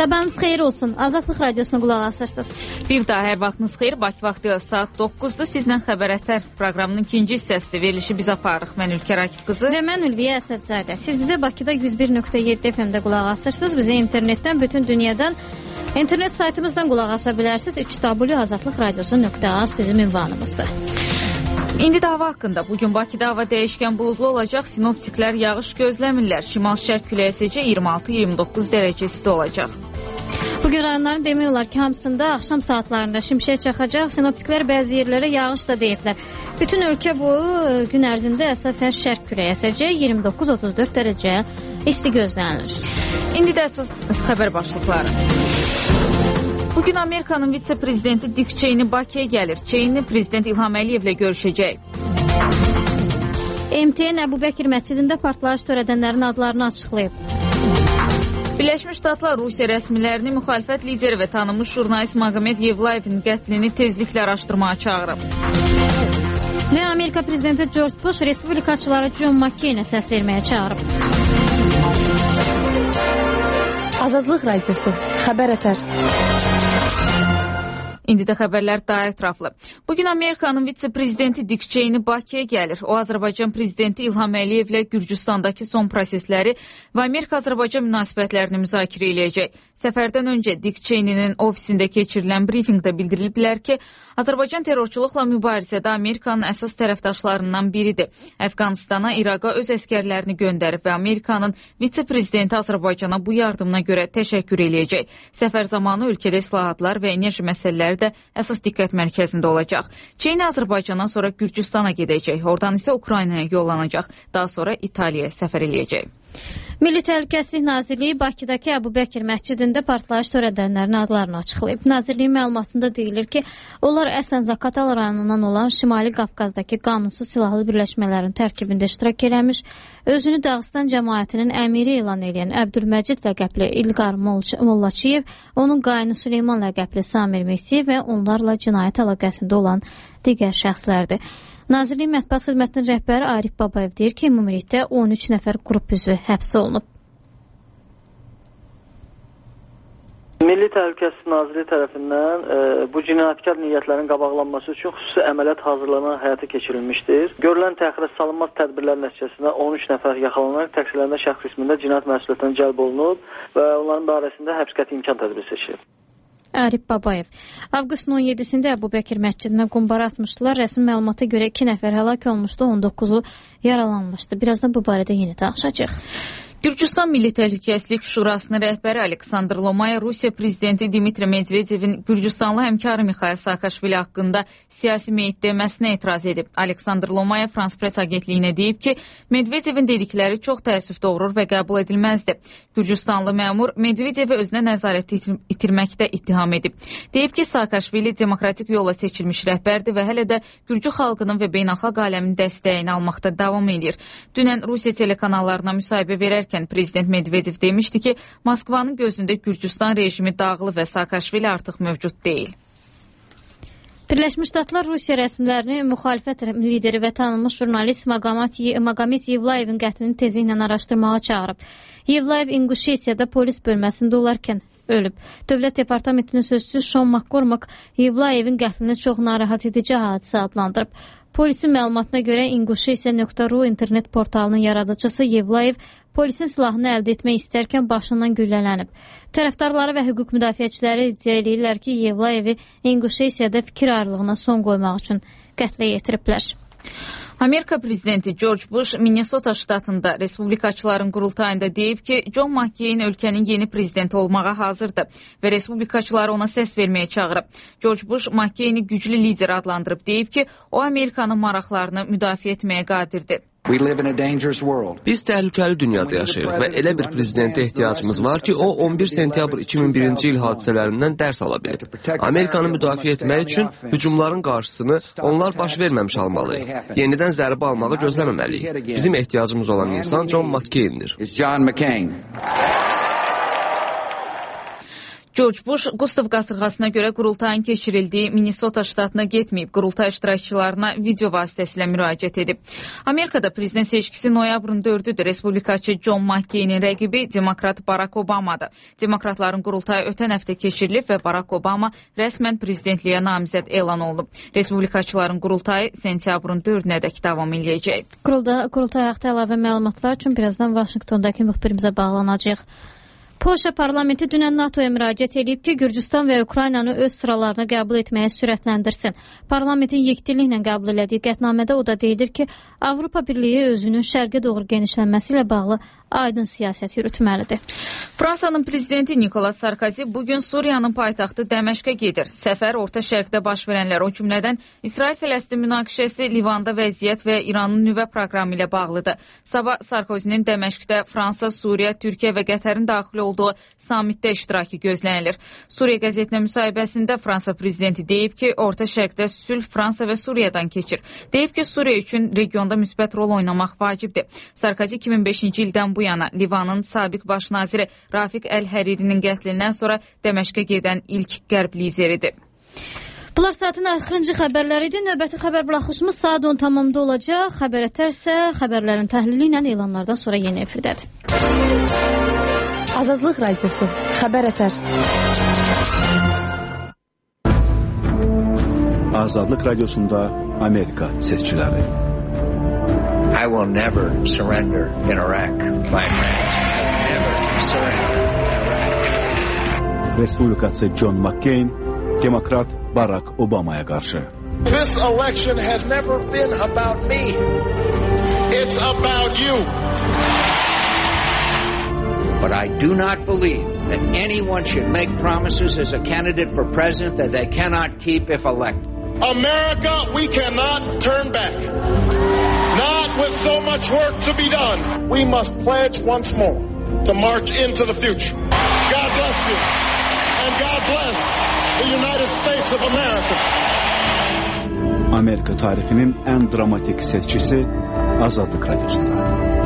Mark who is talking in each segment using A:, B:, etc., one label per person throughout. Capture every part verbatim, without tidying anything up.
A: Sabahınız xeyir olsun. Azadlıq Radiosuna qulaq asırsınız.
B: Bir daha hər vaxtınız xeyir. Bakı vaxtı saat doqquzda sizlə Xəbər Ətər proqramının ikinci hissəsidir. Verilişi biz aparırıq. Mən Ülkər Akif qızı.
A: Və mən Ülviyə Əsədzadə. Siz bizə Bakıda yüz bir nöqtə yeddi F M-də qulaq asırsınız. Bizə internetdən, bütün dünyadan, internet saytımızdan qulaq asa bilərsiniz. üç w azadlıq radiosu nöqtə az bizim ünvanımızdır.
B: İndi hava haqqında. Bugün Bakıda hava dəyişkən buludlu olacaq. Sinoptiklər yağış gözləmirlər. Şimal-şərq küləyi əsəcək, iyirmi altı iyirmi doqquz dərəcə isti olacaq.
A: Bugün rayonların demək olar ki, hamısında axşam saatlarında şimşək çaxacaq. Sinoptiklər bəzi yerlərə yağış da deyiblər. Bütün ölkə boyu gün ərzində əsasən şərq küləyi əsəcək, iyirmi doqquz otuz dörd dərəcə isti gözlənilir.
B: İndi də əsas xəbər başlıqları. Bugün Amerikanın vitse-prezidenti Dick Cheney Bakıya gəlir. Cheney prezident İlham Əliyevlə görüşəcək.
A: M T N Əbubəkir məscidində partlayış törədənlərin adlarını açıqlayıb.
B: Birləşmiş Ştatlar Rusiya rəsmilərini müxalifət lideri və tanınmış jurnalist Magomed Yevlayevin qətlini tezliklə araşdırmağa çağırıb.
A: Və Amerika prezidenti George Bush respublikaçıları John McCainə səs verməyə çağırıb.
C: Azadlıq Radiosu, Xəbər Ətər.
B: İndi də xəbərlər daha ətraflı. Bugün Amerikanın vitse-prezidenti Dick Cheney Bakıya gəlir. O, Azərbaycan prezidenti İlham Əliyevlə Gürcüstandakı son prosesləri və Amerika-Azərbaycan münasibətlərini müzakirə eləyəcək. Səfərdən öncə Dick Cheney'nin ofisində keçirilən brifinqdə bildiriliblər ki, Azərbaycan terrorçuluqla mübarizədə Amerikanın əsas tərəfdaşlarından biridir. Əfqanistana, İraqa öz əskərlərini göndərib və Amerikanın vitse-prezidenti Azərbaycana bu yardımına görə təşəkkür eləyəcək. Səfər zamanı ölkədə islahatlar və enerji məsələləri də əsas diqqət mərkəzində olacaq. Cheney Azərbaycandan sonra Gürcüstana gedəcək, oradan isə Ukraynaya yollanacaq, daha sonra İtaliyaya səfər eləyəcək.
A: Milli Təhlükəsizlik Nazirliyi Bakıdakı Əbubəkir məscidində partlayış törədənlərin adlarını açıqlayıb. Nazirliyin məlumatında deyilir ki, onlar əslən Zaqatala rayonundan olan Şimali Qafqazdakı qanunsuz silahlı birləşmələrin tərkibində iştirak eləmiş, özünü Dağıstan cəmaətinin əmiri elan edən Əbdülməcid ləqəbli İlqar Mollaçiyev, onun qayını Süleyman ləqəbli Samir Mehdiyev və onlarla cinayət əlaqəsində olan digər şəxslərdir. Nazirliyin mətbuat xidmətinin rəhbəri Arif Babayev deyir ki, ümumilikdə on üç nəfər qrup üzvü həbs olunub.
D: Milli Təhlükəsizlik Nazirliyi tərəfindən e, bu cinayətkar niyyətlərin qabaqlanması üçün xüsusi əməliyyat hazırlanan həyata keçirilmişdir. Görülən təxirə salınmaz tədbirlər nəticəsində on üç nəfər yaxalanaraq təqsirlənmə şəxs qismində cinayət məsuliyyətindən cəlb olunub və onların barəsində həbs qəti imkan tədbiri seçilib.
A: Arif Babayev. Avqustun on yeddisində Əbubəkir məscidinə qumbara atmışdılar. Rəsmi məlumata görə iki nəfər həlak olmuşdu, on doqquzu yaralanmışdı. Birazdan bu barədə yeni danışacağıq.
B: Gürcüstan Milli Təhlükəsizlik Şurasının rəhbəri Aleksandr Lomaya Rusiya prezidenti Dmitri Medvedevin Gürcüstanlı həmkarı Mikhail Saakashvili haqqında siyasi meyit deməsinə etiraz edib. Aleksandr Lomaya Frans Press agentliyinə deyib ki, Medvedevin dedikləri çox təəssüf doğurur və qəbul edilməzdi. Gürcüstanlı məmur Medvedevi özünə nəzarət itir itirməkdə ittiham edib. Deyib ki, Saakashvili demokratik yolla seçilmiş rəhbərdir və hələ də Gürcü xalqının və beynəlxalq aləmin dəstəyini almaqda davam edir. Dünən Rusiya telekanallarına müsahibə verərkən prezident Medvedev demişdi ki, Moskvanın gözündə Gürcüstan rejimi dağılı və Saakashvili artıq mövcud deyil.
A: Birləşmiş Ştatlar Rusiya rəsmilərini müxalifət lideri və tanınmış jurnalist Magomed Yevlayevin qətlini tezliklə araşdırmağa çağırıb. Yevlayev İnguşetiyada polis bölməsində olarkən ölüb. Dövlət Departamentinin sözçüsü Sean McCormack Yevlayevin qətlini çox narahat edici hadisə adlandırıb. Polisin məlumatına görə inguşesiya nöqtə ru internet portalının yaradıcısı Yevlayev polisin silahını əldə etmək istərkən başından güllələnib. Tərəfdarları və hüquq müdafiəçiləri iddia edirlər ki, Yevlayevi İnguşesiyada fikir ayrılığına son qoymaq üçün qətlə yetiriblər.
B: Amerika prezidenti George Bush Minnesota ştatında respublikaçıların qurultayında deyib ki, John McCain ölkənin yeni prezidenti olmağa hazırdır və respublikaçıları ona səs verməyə çağırıb. George Bush McCaini güclü lider adlandırıb, deyib ki, o Amerikanın maraqlarını müdafiə etməyə qadirdir.
E: Biz təhlükəli dünyada yaşayırıq və elə bir prezidentə ehtiyacımız var ki, o on bir sentyabr iki min birinci il hadisələrindən dərs ala bilir. Amerikanı müdafiə etmək üçün hücumların qarşısını onlar baş verməmiş almalıyıq. Yenidən zərbə almağı gözləməməliyik. Bizim ehtiyacımız olan insan John McCain'dir.
B: George Bush Gustav qasırğasına görə qurultayın keçirildiyi Minnesota ştatına getməyib, qurultay iştirakçılarına video vasitəsilə müraciət edib. Amerikada prezident seçkisi noyabrın dördüdür. Respublikaçı John McCain-in rəqibi demokrat Barack Obama'dır. Demokratların qurultayı ötən həftə keçirilib və Barack Obama rəsmən prezidentliyə namizəd elan olunub. Respublikaçıların qurultayı sentyabrın dördünədək davam eləyəcək.
A: Qurulda, qurultay haqqında əlavə məlumatlar üçün birazdan Vaşinqtondakı müxbirimizə bağlanacağıq. Polşa parlamenti dünən NATOya müraciət edib ki, Gürcüstan və Ukraynanı öz sıralarına qəbul etməyə sürətləndirsin. Parlamentin yekdilliklə qəbul elədiyi qətnamədə o da deyilir ki, Avropa Birliyi özünün şərqə doğru genişlənməsi ilə bağlı aydın siyasət yürütməlidir.
B: Fransanın prezidenti Nicolas Sarkozy bugün Suriyanın paytaxtı Dəməşqə gedir. Səfər Orta Şərqdə baş verənlər, o cümlədən İsrail-Fələstin münaqişəsi, Livanda vəziyyət və İranın nüvə proqramı ilə bağlıdır. Sabah Sarkozy'nin Dəməşqdə Fransa, Suriya, Türkiyə və Qətərin daxil olduğu samitdə iştirakı gözlənilir. Suriya qəzetinə müsahibəsində Fransa prezidenti deyib ki, Orta Şərqdə sülh Fransa və Suriyadan keçir. Deyib ki, Suriya üçün regionda müsbət rol oynamaq vacibdir. Sarkozy iki min beşinci ildən bu yana Livanın sabiq baş naziri Rafiq Əl-Həriri'nin qətlindən sonra Dəməşqə gedən ilk qərb lideridir.
A: Bunlar saatın axırıncı xəbərləri idi. Növbəti xəbər buraxılışımız saat on tamamda olacaq. Xəbər etərsə xəbərlərin təhlili ilə elanlardan sonra yeni efirdədir.
C: Azadlıq Radiosu. Xəbər etər.
F: Azadlıq Radiosunda Amerika seçkiləri.
G: I will never surrender in Iraq, my friends. Never surrender in Iraq.
F: Respublikaçı John McCain, Demokrat Barack Obama'ya qarşı.
H: This election has never been about me. It's about you.
G: But I do not believe that anyone should make promises as a candidate for president that they cannot keep if elected.
H: America, we cannot turn back. Not with so much work to be done. We must pledge once more to march into the future. God bless you. And God bless the United States of America.
F: Amerika tarixinin ən dramatik seçkisi Azadlıq Radiosunda.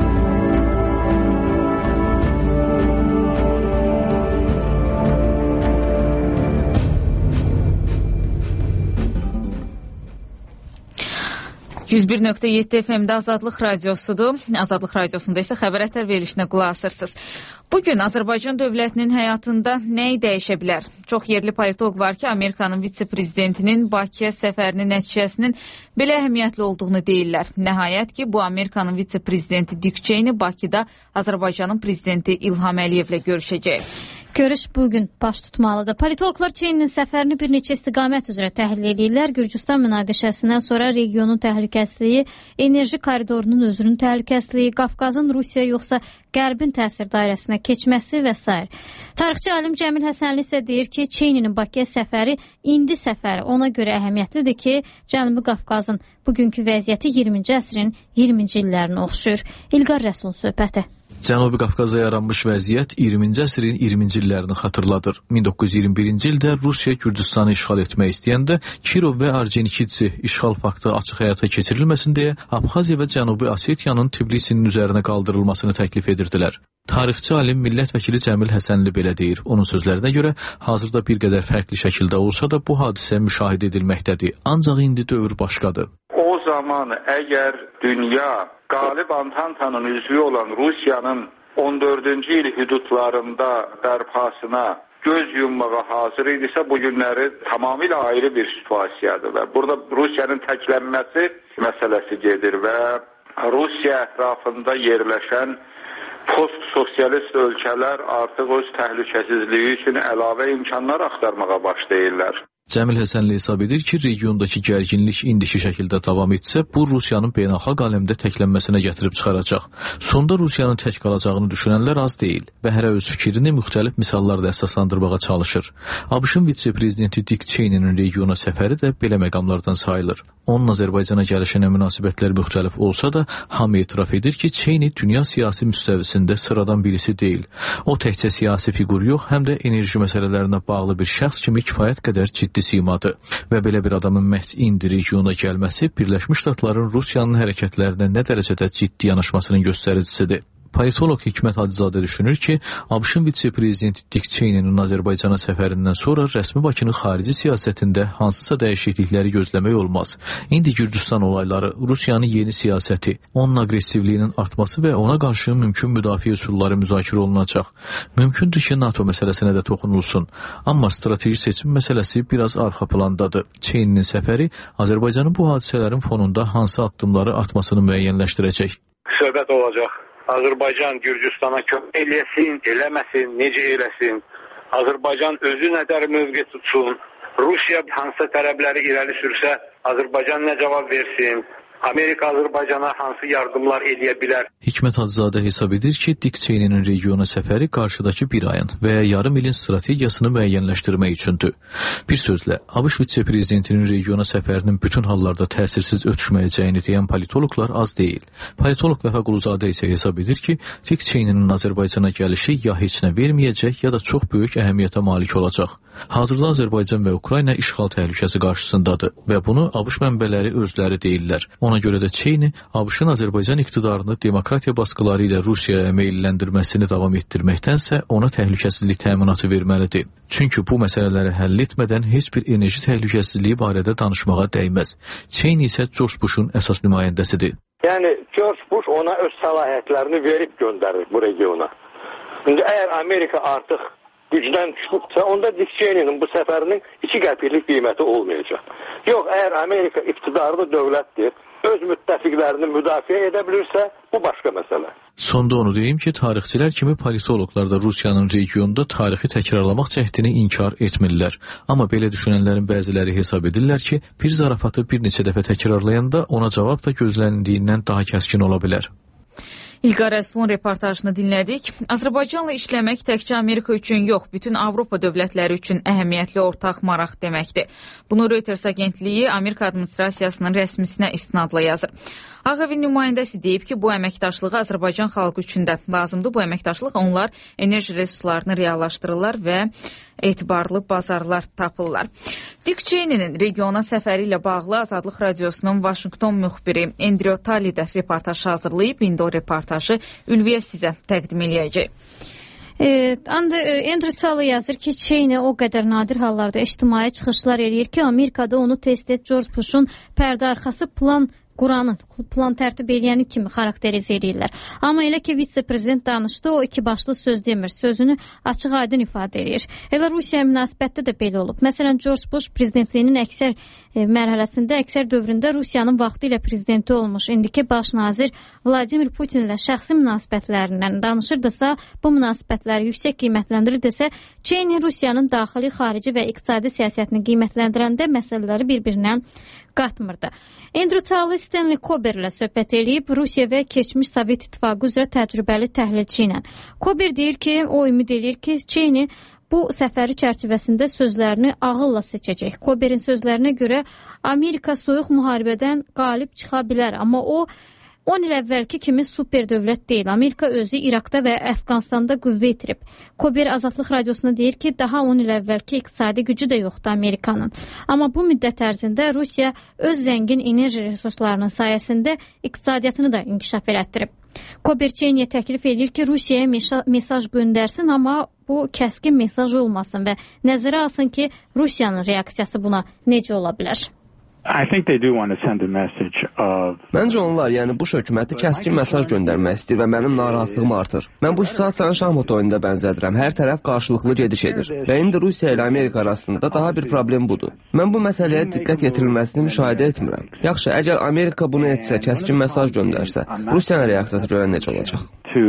B: yüz bir nöqtə yeddi F M-də Azadlıq Radiosudur. Azadlıq Radiosunda isə xəbər ətər verilişinə qulaq asırsınız. Bugün Azərbaycan dövlətinin həyatında nəyi dəyişə bilər? Çox yerli politolog var ki, Amerikanın vitse-prezidentinin Bakıya səfərinin nəticəsinin belə əhəmiyyətli olduğunu deyirlər. Nəhayət ki, bu Amerikanın vitse-prezidenti Dick Cheney Bakıda Azərbaycanın prezidenti İlham Əliyevlə görüşəcək.
A: Görüş bugün baş tutmalıdır. Politologlar Çin'in səfərini bir neçə istiqamət üzrə təhlil edirlər. Gürcüstan münaqişəsindən sonra regionun təhlükəsizliyi, enerji koridorunun özünün təhlükəsizliyi, Qafqazın Rusiya yoxsa Qərbin təsir dairəsinə keçməsi və s. Tarixçi alim Cəmil Həsənli isə deyir ki, Çin'in Bakıya səfəri indi səfəri ona görə əhəmiyyətlidir ki, Cənubi Qafqazın bugünkü vəziyyəti iyirminci əsrin iyirminci illərinə oxşuyur. İlqar Rəsulun söhbəti.
I: Cənubi Qafqaza yaranmış vəziyyət iyirminci əsrin iyirminci illərini xatırladır. min doqquz yüz iyirmi birinci ildə Rusiya Gürcüstanı işğal etmək istəyəndə Kirov və Orconikidze işğal faktı açıq həyata keçirilməsin deyə Abxaziya və Cənubi Osetiyanın Tbilisinin üzərinə qaldırılmasını təklif edirdilər. Tarixçi alim millət vəkili Cəmil Həsənli belə deyir. Onun sözlərinə görə hazırda bir qədər fərqli şəkildə olsa da bu hadisə müşahidə edilməkdədir. Ancaq indi dövr başqadır.
J: O zaman əgər dünya Qalib Antantanın üzvü olan Rusiyanın on dördüncü il hüdudlarında bərpasına göz yummağa hazır idisə, bu günləri tamamilə ayrı bir situasiyadır və burada Rusiyanın təklənməsi məsələsi gedir və Rusiya ətrafında yerləşən post-sosialist ölkələr artıq öz təhlükəsizliyi üçün əlavə imkanlar axtarmağa başlayırlar.
I: Cəmil Həsənli hesab edir ki, regiondakı gərginlik indiki şəkildə davam etsə, bu Rusiyanın beynəlxalq aləmdə təklənməsinə gətirib çıxaracaq. Sonda Rusiyanın tək qalacağını düşünənlər az deyil və hərə öz fikrini müxtəlif misallarda əsaslandırmağa çalışır. ABŞ-ın vitse-prezidenti Dick Cheney'nin regiona səfəri də belə məqamlardan sayılır. Onun Azərbaycana gəlişinə münasibətlər müxtəlif olsa da, hamı etiraf edir ki, Cheney dünya siyasi müstəvisində sıradan birisi deyil. O təkcə siyasi fiqur yox, həm də enerji məsələlərinə bağlı bir şəxs kimi kifayət qədər ciddi simadır və belə bir adamın məhz indi regiona gəlməsi Birləşmiş Ştatların Rusiyanın hərəkətlərinə nə dərəcədə ciddi yanaşmasının göstəricisidir. Politoloq Hikmət Hacızadə düşünür ki, ABŞ-ın vitse-prezidenti Dik Çeyninin Azərbaycana səfərindən sonra rəsmi Bakının xarici siyasətində hansısa dəyişiklikləri gözləmək olmaz. İndi Gürcüstan olayları, Rusiyanın yeni siyasəti, onun aqressivliyinin artması və ona qarşı mümkün müdafiə üsulları müzakirə olunacaq. Mümkündür ki, NATO məsələsinə də toxunulsun. Amma strateji seçim məsələsi biraz arxa plandadır. Çeyninin səfəri Azərbaycanın bu hadisələrin fonunda hansı addımları atmasını müəyyənləşdirəcək.
J: Söhbət olacaq. Azərbaycan Gürcüstana kömək eləsin, eləməsin, necə eləsin. Azərbaycan özü nədər mövqe tutsun. Rusiya hansı tələbləri irəli sürsə, Azərbaycan nə cavab versin. Amerika Azərbaycana hansı yardımlar edə bilər?
I: Hikmət Hacızadə hesab edir ki, Dik Çeyninin regiona səfəri qarşıdakı bir ayın və ya yarım ilin strategiyasını müəyyənləşdirmək üçündür. Bir sözlə, ABŞ vitse-prezidentinin regiona səfərinin bütün hallarda təsirsiz ötüşməyəcəyini deyən politoloqlar az deyil. Politoloq Vəfa Quluzadə isə hesab edir ki, Dik Çeyninin Azərbaycana gəlişi ya heç nə verməyəcək, ya da çox böyük əhəmiyyətə malik olacaq. Hazırda Azərbaycan və Ukrayna işğal təhlükəsi qarşısındadır və bunu ABŞ mənbələri özləri deyirlər. Ona görə də Çeyni ABŞ-ın Azərbaycan iqtidarını demokratiya baskıları ilə Rusiyaya meyləndirməsini davam etdirməkdənsə ona təhlükəsizlik təminatı verməlidir. Çünki bu məsələləri həll etmədən heç bir enerji təhlükəsizliyi barədə danışmağa dəyməz. Çeyni isə George Bush'un əsas nümayəndəsidir.
K: Yəni George Bush ona öz səlahiyyətlərini verib göndərir bu regiona. İndi əgər Amerika artıq gücdən çıxıbsa, onda Dik Çeyninin bu səfərinin iki qəpiklik qiyməti olmayacaq. Yox, əgər Amerika iqtidarlı dövlətdir, öz müttəfiqlərini müdafiə edə bilirsə, bu başqa məsələ.
I: Sonda onu deyim ki, tarixçilər kimi politoloqlar da Rusiyanın regionda tarixi təkrarlamaq cəhdini inkar etmirlər. Amma belə düşünənlərin bəziləri hesab edirlər ki, bir zarafatı bir neçə dəfə təkrarlayanda ona cavab da gözlənildiyindən daha kəskin ola bilər.
B: İlqar Əslun reportajını dinlədik. Azərbaycanla işləmək təkcə Amerika üçün yox, bütün Avropa dövlətləri üçün əhəmiyyətli ortaq maraq deməkdir. Bunu Reuters agentliyi Amerika administrasiyasının rəsmisinə istinadla yazır. Ağ Evin nümayəndəsi deyib ki, bu əməkdaşlığı Azərbaycan xalqı üçün də lazımdır. Bu əməkdaşlıq onlar enerji resurslarını reallaşdırırlar və etibarlı bazarlar tapırlar. Dik Çeyninin regiona səfəri ilə bağlı Azadlıq Radiosunun Vaşinqton müxbiri Andrew Talley də reportaj hazırlayıb. İndi o reportajı Ülviyə sizə təqdim eləyəcək.
A: E, Andrew Talley yazır ki, Çeyni o qədər nadir hallarda ictimai çıxışlar eləyir ki, Amerikada onu tez-tez George Bush'un pərdə arxası plan Quranı, plan tərtib eləyəni kimi xarakterizə edirlər. Amma elə ki, vitse-prezident danışdı, o iki başlı söz demir, sözünü açıq aydın ifadə edir. Elə Rusiya münasibətdə də belə olub. Məsələn, George Bush prezidentliyinin əksər e, mərhələsində, əksər dövründə Rusiyanın vaxtı ilə prezidenti olmuş, indiki baş nazir Vladimir Putin ilə şəxsi münasibətlərindən danışırdısa, bu münasibətləri yüksək qiymətləndirirdisə, Çeyni Rusiyanın daxili, xarici və iqtisadi siyasətini qiymətləndirəndə məsələləri bir-birinə qatmırdı. Andrew Talley Stanley Kober ilə söhbət eləyib, Rusiya və keçmiş Sovet İttifaqı üzrə təcrübəli təhlilçi ilə. Kober deyir ki, o ümid edir ki, Çeyni bu səfəri çərçivəsində sözlərini ağılla seçəcək. Koberin sözlərinə görə Amerika soyuq müharibədən qalib çıxa bilər, amma o on il əvvəlki kimi super dövlət deyil. Amerika özü İraqda və Əfqanistanda qüvvə itirib. Kober Azadlıq Radiosuna deyir ki, daha on il əvvəlki iqtisadi gücü də yoxdur Amerikanın. Amma bu müddət ərzində Rusiya öz zəngin enerji resurslarının sayəsində iqtisadiyyatını da inkişaf elətdirib. Kober Çeyniyə təklif edir ki, Rusiyaya mesaj göndərsin, amma bu kəskin mesaj olmasın və nəzərə alsın ki, Rusiyanın reaksiyası buna necə ola bilər?
E: Məncə onlar, yəni Bush hökuməti kəskin mesaj göndərmək istəyir və mənim narahatlığım artır. Mən bu situasiyanı şahmat oyununda bənzədirəm. Hər tərəf qarşılıqlı gediş edir. Və indi Rusiya ilə Amerika arasında daha bir problem budur. Mən bu məsələyə diqqət yetirilməsini müşahidə etmirəm. Yaxşı, əgər Amerika bunu etsə, kəskin mesaj göndərsə, Rusiyanın reaksiyası görən necə olacaq?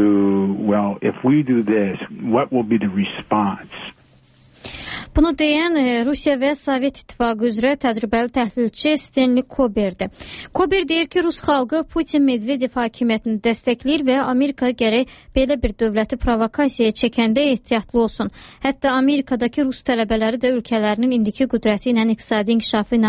A: Bunu deyən Rusiya və Sovet İttifaqı üzrə təcrübəli təhlilçi Stanley Koberdir. Kober deyir ki, Rus xalqı Putin-Medvedev hakimiyyətini dəstəkləyir və Amerika gərək belə bir dövləti provokasiyaya çəkəndə ehtiyatlı olsun. Hətta Amerikadakı Rus tələbələri də ölkələrinin indiki qüdrəti ilə, iqtisadi inkişafı ilə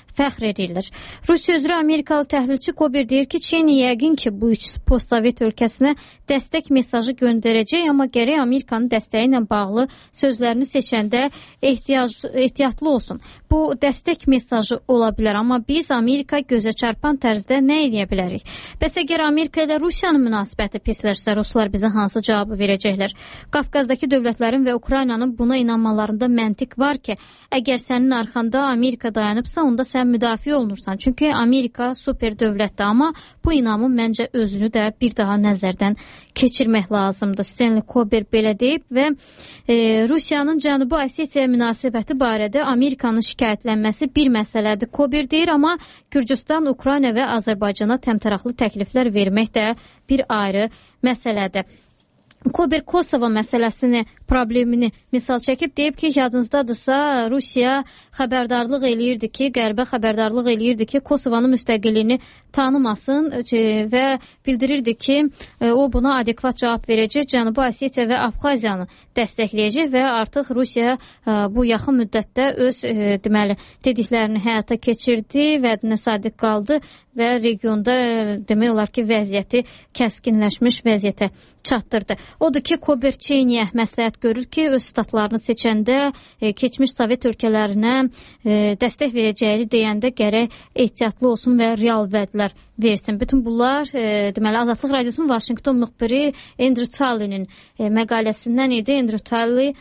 A: fəxr edirlər. Rusiya üzrə Amerikalı təhlilçi Kober deyir ki, Çin yəqin ki, bu üç postsovet ölkəsinə dəstək mesajı göndərəcək, amma gərək Amerikanın dəstəyi ilə bağlı sözlərini seçəndə ehtiyac, ehtiyatlı olsun. Bu dəstək mesajı ola bilər, amma biz Amerika gözə çarpan tərzdə nə edə bilərik? Bəs əgər Amerika ilə Rusiyanın münasibəti pisləşsə, Ruslar bizə hansı cavabı verəcəklər? Qafqazdakı dövlətlərin və Ukraynanın buna inanmalarında məntiq var ki, əgər sənin arxanda Amerika dayanıbsa, onda sən müdafiə olunursan. Çünki Amerika super dövlətdir, amma bu inamın məncə özünü də bir daha nəzərdən keçirmək lazımdır. Stanley Kober belə deyib və e, Rusiyanın Cənubi Osetiya münasibəti barədə Amerikanın şikayətlənməsi bir məsələdir. Kober deyir, amma Gürcüstan, Ukrayna və Azərbaycana təmtəraqlı təkliflər vermək də bir ayrı məsələdir. Kober Kosovo məsələsini, problemini misal çəkib deyib ki, yadınızdadırsa Rusiya xəbərdarlıq eləyirdi ki, Qərbə xəbərdarlıq eləyirdi ki, Kosovanın müstəqilliyini tanımasın və bildirirdi ki, o buna adekvat cavab verəcək, Cənubi Osetiya və Abxaziyanı dəstəkləyəcək və artıq Rusiya bu yaxın müddətdə öz deməli dediklərini həyata keçirdi, vədinə sadiq qaldı və regionda demək olar ki, vəziyyəti kəskinləşmiş vəziyyətə çatdırdı. Odur ki, Kober Çeyniyə məsləhət görür ki, öz statlarını seçəndə e, keçmiş Sovet ölkələrinə e, dəstək verəcəyini deyəndə gərək ehtiyatlı olsun və real vədlər versin. Bütün bunlar e, deməli Azadlıq Radiosunun Vaşinqton müxbiri Andrew Tully'nin e, məqaləsindən idi. Andrew Tully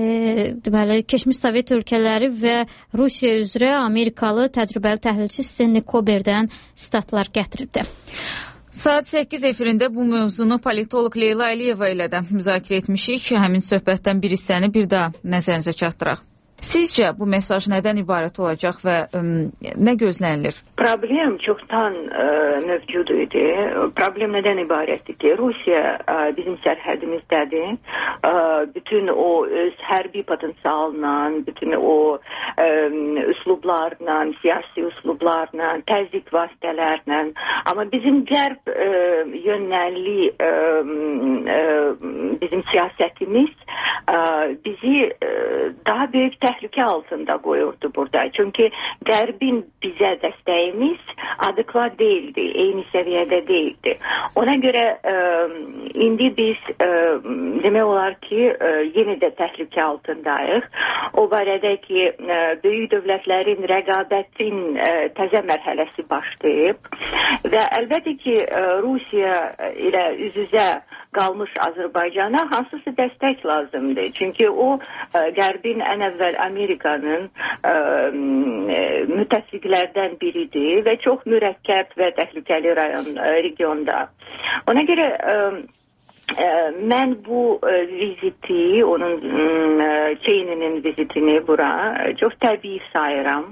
A: e, deməli keçmiş Sovet ölkələri və Rusiya üzrə Amerikalı təcrübəli təhlilçi Stanley Koberdən statlar gətirirdi.
B: Saat səkkiz efirində bu mövzunu politoloq Leyla Əliyeva ilə də müzakirə etmişik. Həmin söhbətdən bir hissəni bir daha nəzərinizə çatdıraq. Sizcə bu mesaj nədən ibarət olacaq və ə, nə gözlənilir?
L: Problem çoxdan ə, mövcud idi. Problem nədən ibarətdir ki, Rusiya ə, bizim sərhədimizdədir. Ə, bütün o öz hərbi potensialla, bütün o ə, üslublarla, siyasi üslublarla, təzyiq vasitələrlə, amma bizim qərb ə, yönəlli ə, ə, bizim siyasətimiz ə, bizi ə, daha böyük təhlükə altında qoyurdu burada. Çünki Qərbin bizə dəstəyimiz adekvat deyildi, eyni səviyyədə deyildi. Ona görə ə, indi biz ə, demək olar ki, ə, yenə də təhlükə altındayıq. O barədə ki, ə, böyük dövlətlərin rəqabətin ə, təzə mərhələsi başlayıb və əlbəttə ki, ə, Rusiya ilə üz-üzə qalmış Azərbaycana hansısa dəstək lazımdır. Çünki o ə, Qərbin ən əvvəl Amerikanın ə, müttəfiqlərdən biridir və çox mürəkkəb və təhlükəli rayon, ə, regionda. Ona görə ə, mən bu viziti, onun Çeyni'nin vizitini bura çox təbii sayıram.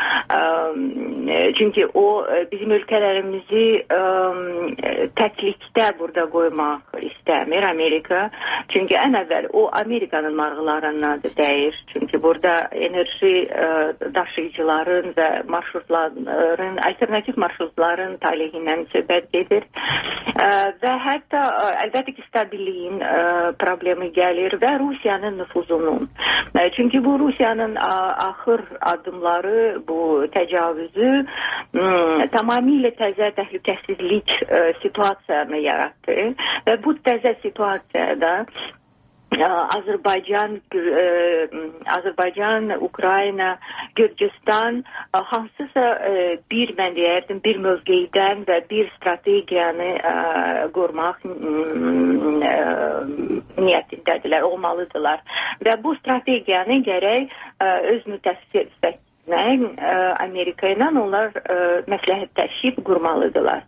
L: Çünki o bizim ölkələrimizi təklikdə burada qoymaq istəmir Amerika. Çünki ən əvvəl o Amerikanın marğılarına dəyir. Çünki burada enerji daşıyıcıların və marşrutların, alternativ marşrutların talehindən söhbət gedir. Və hətta əlbəttə ki, stabilliyin ə, problemi gəlir və Rusiyanın nüfuzunun. Ə, çünki bu Rusiyanın ə, axır addımları, bu təcavüzü ə, tamamilə təzə təhlükəsizlik ə, situasiyanı yarattı və bu təzə situasiyada Azərbaycan, Azərbaycan, Ukrayna, Gürcüstan hansısa bir, mən deyərdim, bir mövqeydən və bir strategiyanı qurmaq niyyətindədirlər, olmalıdırlar. Və bu strategiyanı gərək öz müttəfiqlərinə Amerika ilə onlar məsləhətləşib qurmalıdırlar.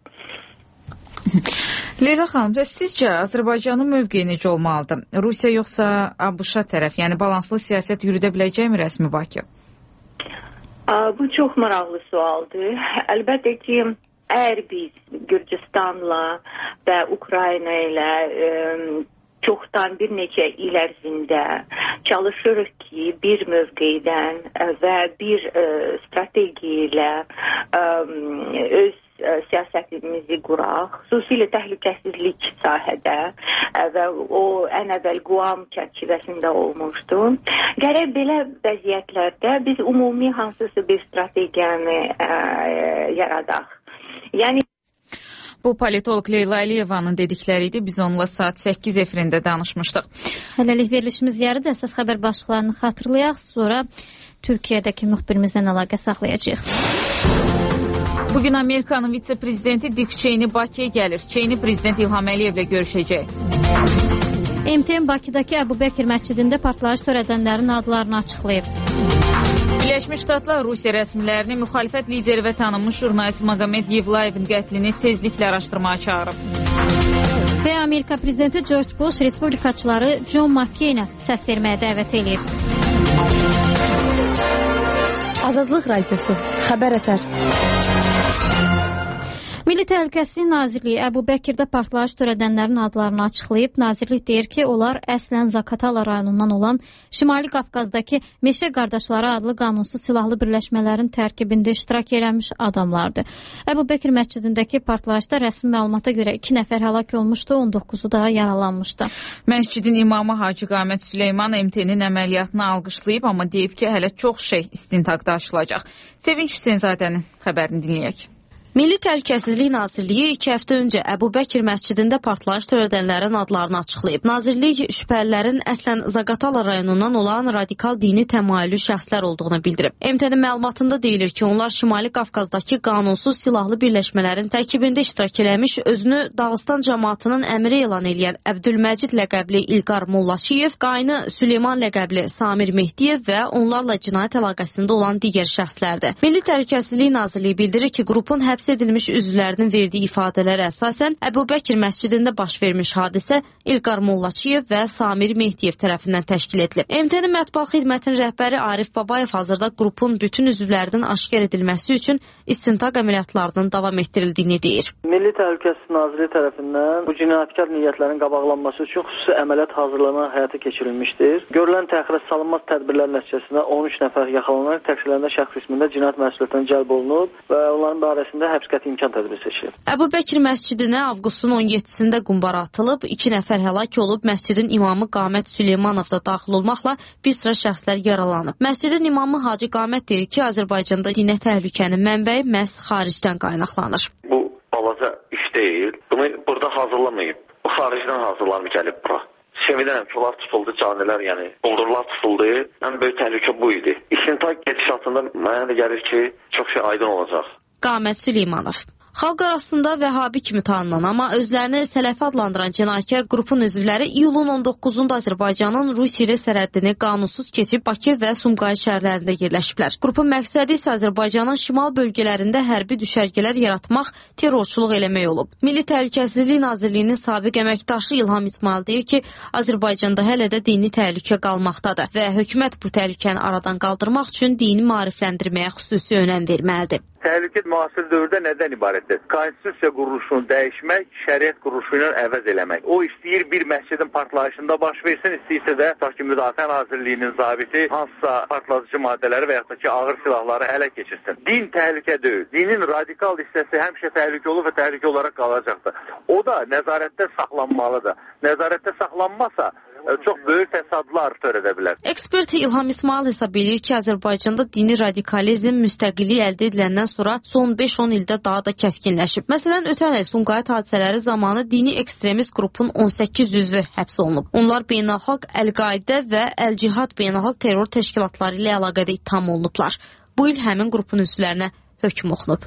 B: Leyla xanım, sizcə Azərbaycanın mövqeyi necə olmalıdır? Rusiya yoxsa ABŞ-a tərəf, yəni balanslı siyasət yürüdə biləcəkmi rəsmi Bakı?
L: Bu çox maraqlı sualdır. Əlbəttə ki, əgər biz Gürcüstanla və Ukrayna ilə ə, çoxdan bir neçə il ərzində çalışırıq ki, bir mövqeydən və bir ə, strategiya ilə ə, öz ə, siyasətimizi quraq, xüsusilə təhlükəsizlik sahədə ə, və o ən əvvəl Guam çərçivəsində olmuşdu. Gərək belə vəziyyətlərdə biz ümumi hansısa bir strategiyanı ə, yaradaq. Yəni
B: Bu politolog Leyla Əliyevanın dedikləri idi. Biz onunla saat səkkiz efirində danışmışdıq.
A: Hələlik verilişimiz yarıda əsas xəbər başlıqlarını xatırlayaq, sonra Türkiyədəki müxbirimizlə əlaqə saxlayacağıq.
B: Bugün Amerikanın vitse-prezidenti Dick Cheney Bakıya gəlir. Cheney prezident İlham Əliyevlə görüşəcək.
A: M T M Bakıdakı Əbu Bəkir məscidində partlayış törədənlərin adlarını açıqlayıb.
B: Birləşmiş Ştatlar Rusiya rəsmilərini müxalifət lideri və tanınmış jurnalist Magomed Yevlayevin qətlini tezliklə araşdırmağa çağırıb.
A: Və Amerika prezidenti George Bush respublikaçıları John McCainə səs verməyə dəvət edib.
C: Azadlıq Radiosu, xəbər ətər.
A: Milli Təhlükəsizlik Nazirliyi Əbu Bəkirdə partlayış törədənlərin adlarını açıqlayıb. Nazirlik deyir ki, onlar əslən Zakatala rayonundan olan Şimali Qafqazdakı Meşə Qardaşları adlı qanunsuz silahlı birləşmələrin tərkibində iştirak eləmiş adamlardır. Əbu Bəkir məscidindəki partlayışda rəsmi məlumata görə iki nəfər həlak olmuşdu, on doqquzu da yaralanmışdı.
B: Məscidin imamı Hacı Qamət Süleyman M T-nin əməliyyatını alqışlayıb, amma deyib ki, hələ çox şey istintaqda aşılacaq. Sevinç Hüseynzadənin xəbərini dinləyək.
M: Milli Təhlükəsizlik Nazirliyi iki həftə öncə Əbu Bəkir məscidində partlayış törədənlərin adlarını açıqlayıb. Nazirlik şübhəlilərin əslən Zaqatala rayonundan olan radikal dini təmayüllü şəxslər olduğunu bildirib. M T-nin məlumatında deyilir ki, onlar Şimali Qafqazdakı qanunsuz silahlı birləşmələrin tərkibində iştirak eləmiş, özünü Dağıstan cəmaatının əmiri elan edən Əbdülməcid ləqəbli İlqar Mollaşiyev, qayını Süleyman ləqəbli Samir Mehdiyev və onlarla cinayət əlaqəsində olan digər şəxslərdir. Milli Təhlükəsizlik Nazirliyi bildirir ki, qrupun həbs edilmiş üzvlərinin verdiyi ifadələrə əsasən Əbu Bəkir məscidində baş vermiş hadisə İlqar Mollaçiyev və Samir Mehdiyev tərəfindən təşkil edilib. M T-nin mətbuat xidmətinin rəhbəri Arif Babayev hazırda qrupun bütün üzvlərinin aşkar edilməsi üçün istintaq əməliyyatlarının davam etdirildiyini deyir.
D: Milli Təhlükəsizlik Nazirliyi tərəfindən bu cinayətkar niyyətlərin qabaqlanması üçün xüsusi əməliyyat hazırlanan həyata keçirilmişdir. Görülən təxirə salınmaz tədbirlər nəticəsində on üç nəfər yaxalanaraq təqsirlənən şəxs qismində cinayət məsuliyyətinə cəlb olunub və onların barəsində həbs qəti imkan tədbiri seçilib.
M: Əbu Bəkir məscidinə avqustun on yeddisində qumbara atılıb, iki nəfər həlak olub, məscidin imamı Qamət Süleymanov da daxil olmaqla bir sıra şəxslər yaralanıb. Məscidin imamı Hacı Qamət deyir ki, Azərbaycanda dinə təhlükənin mənbəyi məhz xaricdən qaynaqlanır.
K: Bu balaca iş deyil. Bunu burada hazırlamayıb. Bu xaricdən hazırlanıb gəlib bura. Sevinirəm ki, onlar tutuldu, canilər, yəni quldurlar tutuldu. Ən böyük təhlükə bu idi. İstintaq gedişatında mənə də gəlir ki, çox şey aydın olacaq.
M: Qamət Süleymanov. Xalq arasında Vəhabi kimi tanınan, amma özlərini Sələfi adlandıran cinayətkar qrupun üzvləri iyulun on doqquzunda Azərbaycanın Rusiya ilə sərhəddini qanunsuz keçib Bakı və Sumqayıt şəhərlərində yerləşiblər. Qrupun məqsədi isə Azərbaycanın şimal bölgələrində hərbi düşərgələr yaratmaq, terrorçuluq eləmək olub. Milli Təhlükəsizlik Nazirliyinin sabiq əməkdaşı İlham İsmail deyir ki, Azərbaycanda hələ də dini təhlükə qalmaqdadır və hökumət bu təhlükəni aradan qaldırmaq üçün dini maarifləndirməyə xüsusi önəm verməlidir.
N: Təhlükə müasir dövrdə nədən ibarətdir? Konstitusiya quruluşunu dəyişmək, şəriət quruluşu ilə əvəz eləmək. O istəyir bir məscidin partlayışında baş versin, istəyirsə də tutaq ki, Müdafiə Nazirliyinin zabiti hansısa partlayıcı maddələri və yaxud da ki, ağır silahları ələ keçirsin. Din təhlükə deyil. Dinin radikal hissəsi həmişə təhlükə olur və təhlükə olaraq qalacaqdır. O da nəzarətdə saxlanmalıdır. Nəzarətdə saxlanmasa çox böyük fəsadlar törədə bilər.
M: Ekspert İlham İsmail hesab edir ki, Azərbaycanda dini radikalizm müstəqillik əldə ediləndən sonra son beş on ildə daha da kəskinləşib. Məsələn, ötən il Sumqayıt hadisələri zamanı dini ekstremist qrupun on səkkiz üzvü həbs olunub. Onlar beynəlxalq Əl-Qaidə və Əl-Cihad beynəlxalq terror təşkilatları ilə əlaqədə ittiham olunublar. Bu il həmin qrupun üzvlərinə hökm oxunub.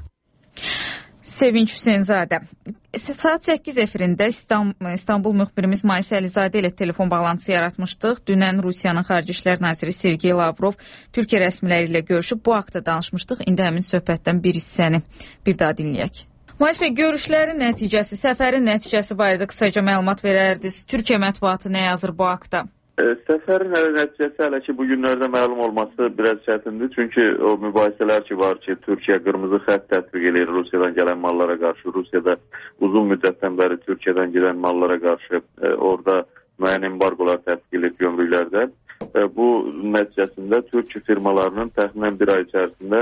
B: Sevinç Hüseynzadə. Saat səkkiz efirində İstanbul müxbirimiz Maysə Əlizadə ilə telefon bağlantısı yaratmışdıq. Dünən Rusiyanın Xarici İşlər Naziri Sergey Lavrov Türkiyə rəsmiləri ilə görüşüb bu haqda danışmışdıq. İndi həmin söhbətdən bir hissəni bir daha dinləyək. Maysə bəy, görüşlərin nəticəsi, səfərin nəticəsi barədə qısaca məlumat verərdiniz. Türkiyə mətbuatı nə yazır bu haqda?
O: Səfərin nəticəsi hələ ki, bu günlərdə məlum olması biraz çətindir. Çünki o mübahisələr ki var ki, Türkiyə qırmızı xətt tətbiq edir Rusiyadan gələn mallara qarşı. Rusiyada uzun müddətdən bəri Türkiyədən gedən mallara qarşı e, orada müəyyən embargolar tətbiq edib gömrüklərdə. E, bu nəticəsində Türkiyə firmalarının təxminən bir ay içərisində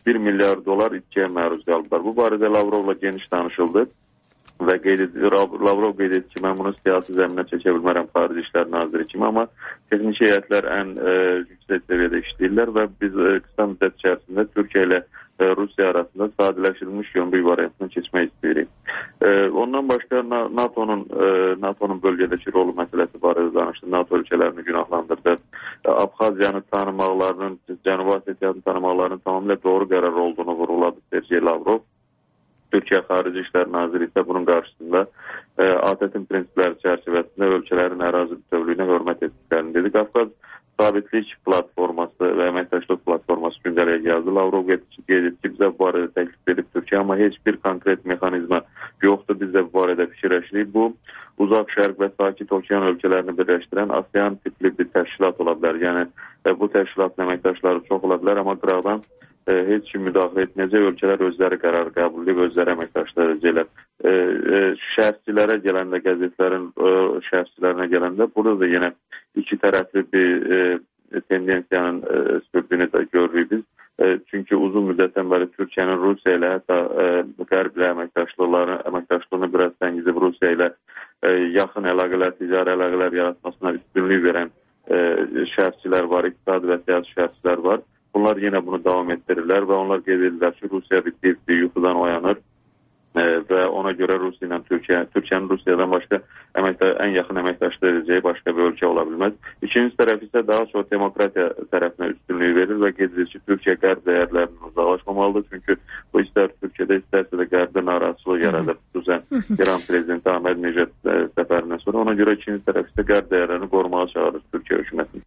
O: bir milyar dolar itkiyə məruz qaldılar. Bu barədə Lavrovla geniş danışıldı və qeyd edir, Lavrov qeyd edir ki, mən bunu siyasi zəminə çəkə bilmərəm Xarici İşlər Naziri kimi, amma texniki heyətlər ən e, yüksək səviyyədə işləyirlər və biz e, qısa müddət içərisində Türkiyə ilə e, Rusiya arasında sadələşdirilmiş gömrük variantına keçmək istəyirik. E, ondan başqa NATO'nun e, NATO'nun bölgədəki rolu məsələsi barədə danışdı. NATO ölkələrini günahlandırdı. E, Abxaziyanı tanımaqlarının, Cənubi Osetiya'nı tanımaqlarının tamamilə doğru qərar olduğunu vurğuladı Sergey Lavrov. Türkiyə Xarici İşlər Naziri isə bunun qarşısında e, A T T-in prinsipləri çərçivəsində ölkələrin ərazi bütövlüyünə hörmət etdiklərini dedi. Qafqaz Sabitlik platforması və əməkdaşlıq platforması gündəliyə gəldi. Lavrov qeyd etdi ki, bizə bu barədə təklif edib Türkiyə, amma heç bir konkret mexanizma yoxdur. Biz də bu barədə fikirləşirik. Bu, Uzaq Şərq və Sakit Okean ölkələrini birləşdirən ASEAN tipli bir təşkilat ola bilər. Yəni, e, bu təşkilatın əməkdaşları çox ola bilər, amma qıraqdan e, heç kim müdaxilə etməyəcək, ölkələr özləri qərar qəbul edib, özləri əməkdaşlar edəcəklər. E, e, şərhçilərə gələndə, qəzetlərin e, şərhçilərinə gələndə, burada da yenə iki tərəfli bir e, tendensiyanın e, sürdüyünü də görürük biz. E, çünki uzun müddətdən bəri Türkiyənin Rusiya ilə, hətta e, Qərblə əməkdaşlıqlarını, əməkdaşlığını biraz təngizib Rusiya ilə e, yaxın əlaqələr, ticari əlaqələr yaratmasına üstünlük verən e, şərhçilər var, iqtisadi və siyasi şərhçilər var. Bunlar yenə bunu davam etdirirlər və onlar qeyd edirlər ki, Rusiya bir yuxudan oyanır e, və ona görə Rusiya ilə Türkiyə, Türkiyənin Rusiyadan başqa əməkdə, ən yaxın əməkdaşlıq edəcəyi başqa bir ölkə ola bilməz. İkinci tərəf isə daha çox demokratiya tərəfinə üstünlük verir və qeyd edir ki, Türkiyə qərb dəyərlərindən uzaqlaşmamalıdır. Çünki bu istər Türkiyədə, istərsə də qərbdə narazılıq yaradır. Xüsusən İran prezidenti Ahmed Necdet səfərindən sonra. Ona görə ikinci tərəf isə qərb dəyərlərini qorumağa çağırır Türkiyə hökumətini.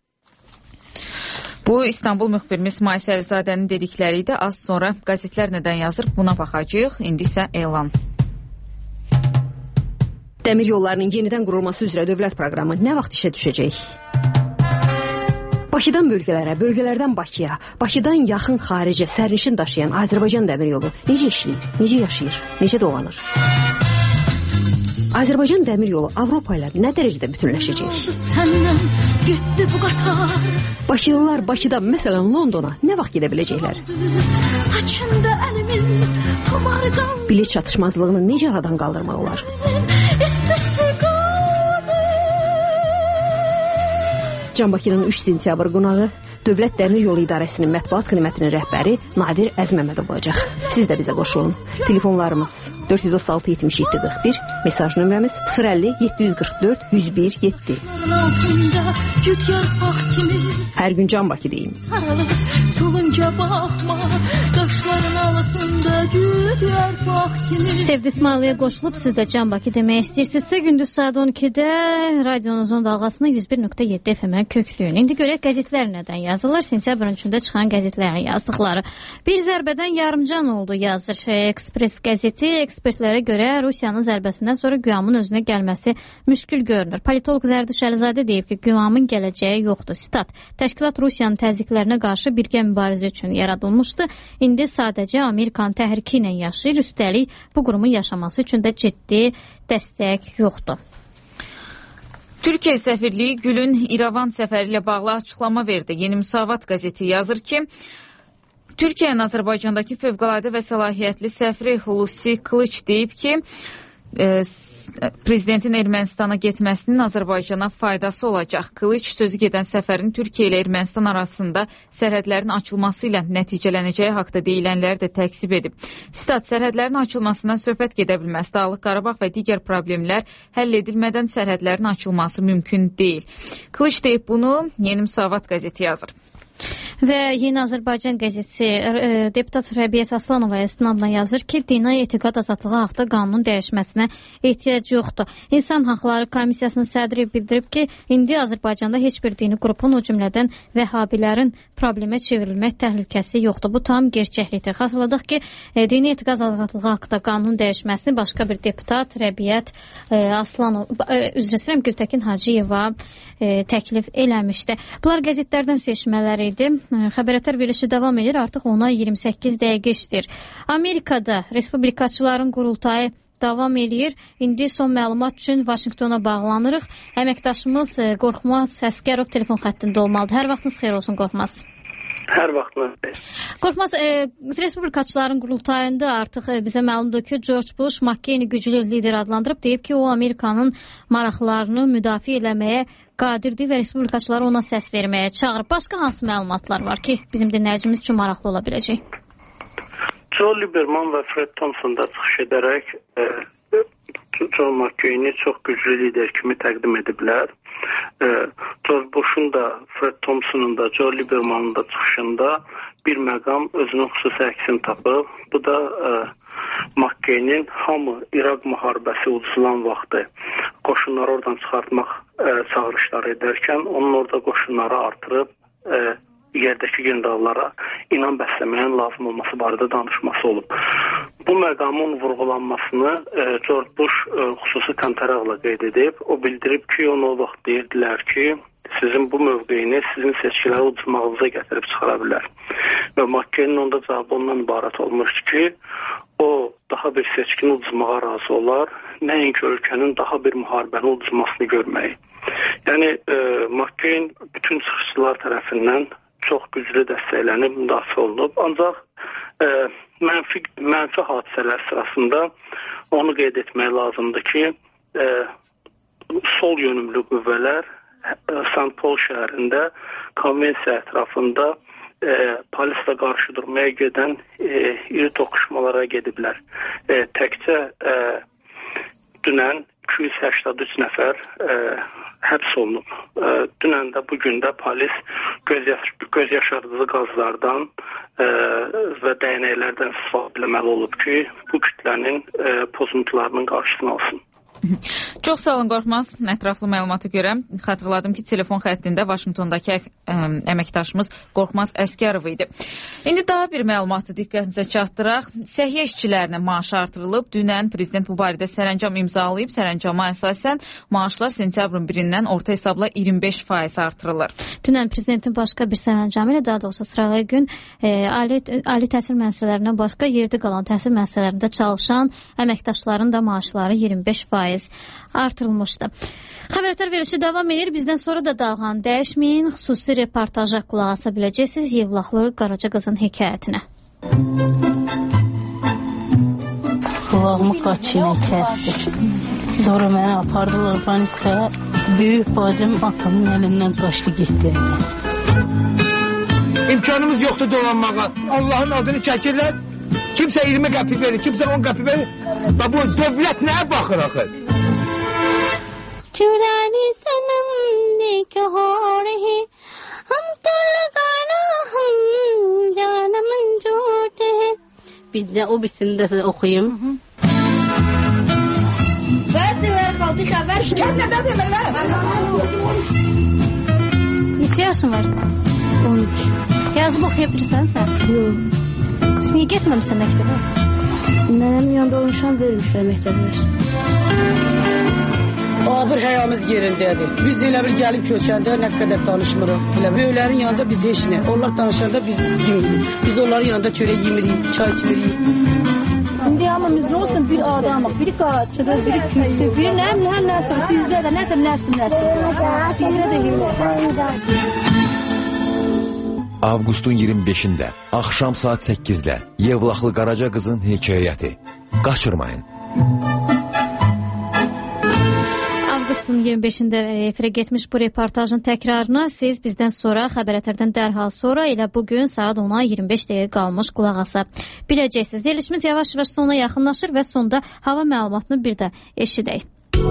B: Bu, İstanbul müxbirimiz Mais Əlizadənin dedikləri idi. Az sonra qəzetlər nədən yazır, buna baxacağıq. İndi isə elan.
P: Dəmir yollarının yenidən qurulması üzrə dövlət proqramı nə vaxt işə düşəcək? Bakıdan bölgələrə, bölgələrdən Bakıya, Bakıdan yaxın xaricə sərnişin daşıyan Azərbaycan dəmir yolu necə işləyir, necə yaşayır, necə dolanır? Azərbaycan dəmir yolu Avropa ilə nə dərəcədə bütünləşəcək?
Q: Səndən getdi bu qatar.
P: Bakılılar Bakıdan, məsələn, Londona nə vaxt gedə biləcəklər?
Q: Saçında əlimin tumarı qaldı.
P: Bilet çatışmazlığını necə aradan qaldırmaq olar?
Q: İstəsə qaldı.
P: Can Bakının üç sentyabr qonağı Dövlət Dəmir Yolu İdarəsinin mətbuat xidmətinin rəhbəri Nadir Əzməmədov olacaq. Siz də bizə qoşulun. Telefonlarımız dörd yüz otuz altı yetmiş yeddi qırx bir, mesaj nömrəmiz sıfır əlli yeddi yüz qırx dörd yüz bir yeddi. Hər gün Can Bakı deyim.
Q: Sarılır, solunca baxma, daşların altında gül yarpaq kimi.
A: Sevdi İsmailiyə qoşulub, siz də Can Bakı demək istəyirsinizsə, gündüz saat on ikidə radionuzun dalğasını yüz bir nöqtə yeddi F M-ə köklüyün. İndi görək qəzetlər nədən yazırlar. Sentyabrın üçündə çıxan qəzetlərin yazdıqları. Bir zərbədən yarımcan oldu, yazır Ekspres qəzeti. Ekspertlərə görə Rusiyanın zərbəsindən sonra Güamın özünə gəlməsi müşkül görünür. Politolog Zərdiş Əlizadə deyib ki, Güamın gələcəyi yoxdur. Sitat: Təşkilat Rusiyanın təzyiqlərinə qarşı birgə mübarizə üçün yaradılmışdı. İndi sadəcə Amerikanın təhriki ilə yaşayır. Üstəlik bu qurumun yaşaması üçün də ciddi dəstək yoxdur.
B: Türkiyə səfirliyi Gülün İrəvan səfəri ilə bağlı açıqlama verdi. Yeni Müsavat qəzeti yazır ki, Türkiyənin Azərbaycandakı fövqəladə və səlahiyyətli səfiri Hulusi Qılıç deyib ki, e, prezidentin Ermənistana getməsinin Azərbaycana faydası olacaq. Qılıç sözü gedən səfərin Türkiyə ilə Ermənistan arasında sərhədlərin açılması ilə nəticələnəcəyi haqda deyilənləri də təksib edib. Stat: sərhədlərin açılmasından söhbət gedə bilməz. Dağlıq Qarabağ və digər problemlər həll edilmədən sərhədlərin açılması mümkün deyil. Qılıç deyib bunu Yeni Müsavat qəzeti yazır.
A: Və Yeni Azərbaycan qəzetçisi e, deputat Rəbiyyət Aslanova istinadla yazır ki, dini etiqad azadlığı haqda qanunun dəyişməsinə ehtiyac yoxdur. İnsan Haqları Komissiyasının sədri bildirib ki, indi Azərbaycanda heç bir dini qrupun, o cümlədən vəhhabilərin problemə çevrilmək təhlükəsi yoxdur. Bu tam gerçəklikdir. Xatırladıq ki, e, dini etiqad azadlığı haqda qanunun dəyişməsini başqa bir deputat Rəbiyyət e, Aslanova, e, üzr istəyirəm, Gültəkin Hacıyeva e, təklif eləmişdi. Bunlar qəzetlərdən seçmələri idi. Xəbərətər verilişi davam edir. Artıq ona iyirmi səkkiz dəqiqə işdir. Amerikada respublikaçıların qurultayı davam edir. İndi son məlumat üçün Vaşinqtona bağlanırıq. Əməkdaşımız Qorxmaz Əsgərov telefon xəttində olmalıdır. Hər vaxtınız xeyir olsun, Qorxmaz.
R: Hər vaxtınız.
A: Qorxmaz, e, Respublikaçıların qurultayında artıq e, bizə məlumdur ki, George Bush McCain-i güclü lider adlandırıb, deyib ki, o Amerikanın maraqlarını müdafiə eləməyə qadirdir və Respublikaçılar ona səs verməyə çağırıb. Başqa hansı məlumatlar var ki, bizim dinləyicimiz üçün maraqlı ola biləcək?
R: Joe Lieberman və Fred Thompson da çıxış edərək e, John McCain-i çox güclü lider kimi təqdim ediblər. E, George Bush'un da, Fred Thompson'un da, Joe Lieberman'ın da çıxışında bir məqam özünün xüsusi əksini tapıb. Bu da e, McCain-in hamı İraq müharibəsi uduzulan vaxtı qoşunları oradan çıxartmaq e, çağırışları edərkən onun orada qoşunları artırıb e, yerdəki generallara inan bəsləməyin lazım olması barədə danışması olub. Bu məqamın vurğulanmasını e, George Bush e, xüsusi təntəraqla qeyd edib. O bildirib ki, onu o vaxt deyirdilər ki, sizin bu mövqeyini sizin seçkiləri uduzmağınıza gətirib çıxara bilər. Və McCain-in onda cavabı ondan ibarət olmuşdu ki, o daha bir seçkini uduzmağa razı olar, nəinki ölkənin daha bir müharibəni uduzmasını görməyi. Yəni, e, McCain bütün çıxışçılar tərəfindən çox güclü dəstəklənib, müdafiə olunub. Ancaq e, mənfi, mənfi hadisələr sırasında onu qeyd etmək lazımdır ki, e, sol yönümlü qüvvələr Saint Paul şəhərində konvensiya ətrafında e, polislə qarşı durmaya gedən e, iri toqquşmalara gediblər. E, təkcə e, dünən iki yüz səksən üç nəfər e, həbs olunub. E, dünən də bugün də polis göz, yaş göz yaşardıcı qazlardan e, və dəyənəklərdən istifadə etməli olub ki, bu kütlənin e, pozuntularının qarşısını alsın.
B: Çox sağ olun Qorxmaz. Ətraflı məlumata görə xatırladım ki, telefon xəttində Vaşinqtondakı ə, əməkdaşımız Qorxmaz Əskərov idi. İndi daha bir məlumatı diqqətinizə çatdıraq. Səhiyyə işçilərinə maaşı artırılıb. Dünən prezident bu barədə sərəncam imzalayıb. Sərəncama əsasən maaşlar sentyabrın birindən orta hesabla iyirmi beş faiz artırılır.
A: Dünən prezidentin başqa bir sərəncamı ilə, daha doğrusu sırağı gün e, ali, ali təhsil müəssisələrindən başqa yerdə qalan təhsil müəssisələrində çalışan əməkdaşların da maaşları iyirmi beş faiz artırılmışdı. Xəbərlər verilişi davam edir. Bizdən sonra da dalğanı dəyişməyin. Xüsusi reportaja qulaq asa biləcəksiniz Yevlaxlı Qaraca qızın hekayətinə.
S: Qulağımı qaçıyla kəsdi. Sonra məni apardılar Banisaya. Böyük bacım atamın əlindən qaçdı getdi.
T: İmkanımız yoxdur dolanmağa. Allahın adını çəkirlər. Kimsə iyirmi qəpik verir, kimsə on qəpik verir. Və bu dövlət nəyə baxır axı?
Q: चुरानी सनम देख हो रहे हम तो लगाना हम जाना मंजूर है.
S: Bir də o birisini də oxuyum.
Q: Bəs ver qaldı xəbər. Şikayət nə demirlər?
A: Neçə yaşın var?
S: on üç.
A: Yazıb oxuya bilirsən sən?
S: Yox.
A: Biz niyə getməmişsən məktəbə?
S: Mənim yanında olmuşam vermişlər məktəbə.
U: Abır həyamız yerindədir. Biz də elə bir gəlib köçəndə nə qədər danışmırıq. Böyüklərin yanında biz heç nə. Onlar danışanda biz dimirik. Biz onların yanında çörək yemirik, çay içmirik.
V: İndi hamımız nə olsun bir adamıq, biri qaçıdır, biri küldür, biri nə nə nəsil, sizdə də nədir nəsil nəsil. Bizdə də yox.
W: Avqustun iyirmi beşində, axşam saat səkkizdə Yevlaxlı Qaraca qızın hekayəti. Qaçırmayın.
A: Avqustun iyirmi beşində efirə getmiş bu reportajın təkrarına siz bizdən sonra, xəbərlərdən dərhal sonra elə bugün saat ona iyirmi beş dəqiqə qalmış qulaq asa biləcəksiniz. Verilişimiz yavaş-yavaş sona yaxınlaşır və sonda hava məlumatını bir də eşidək.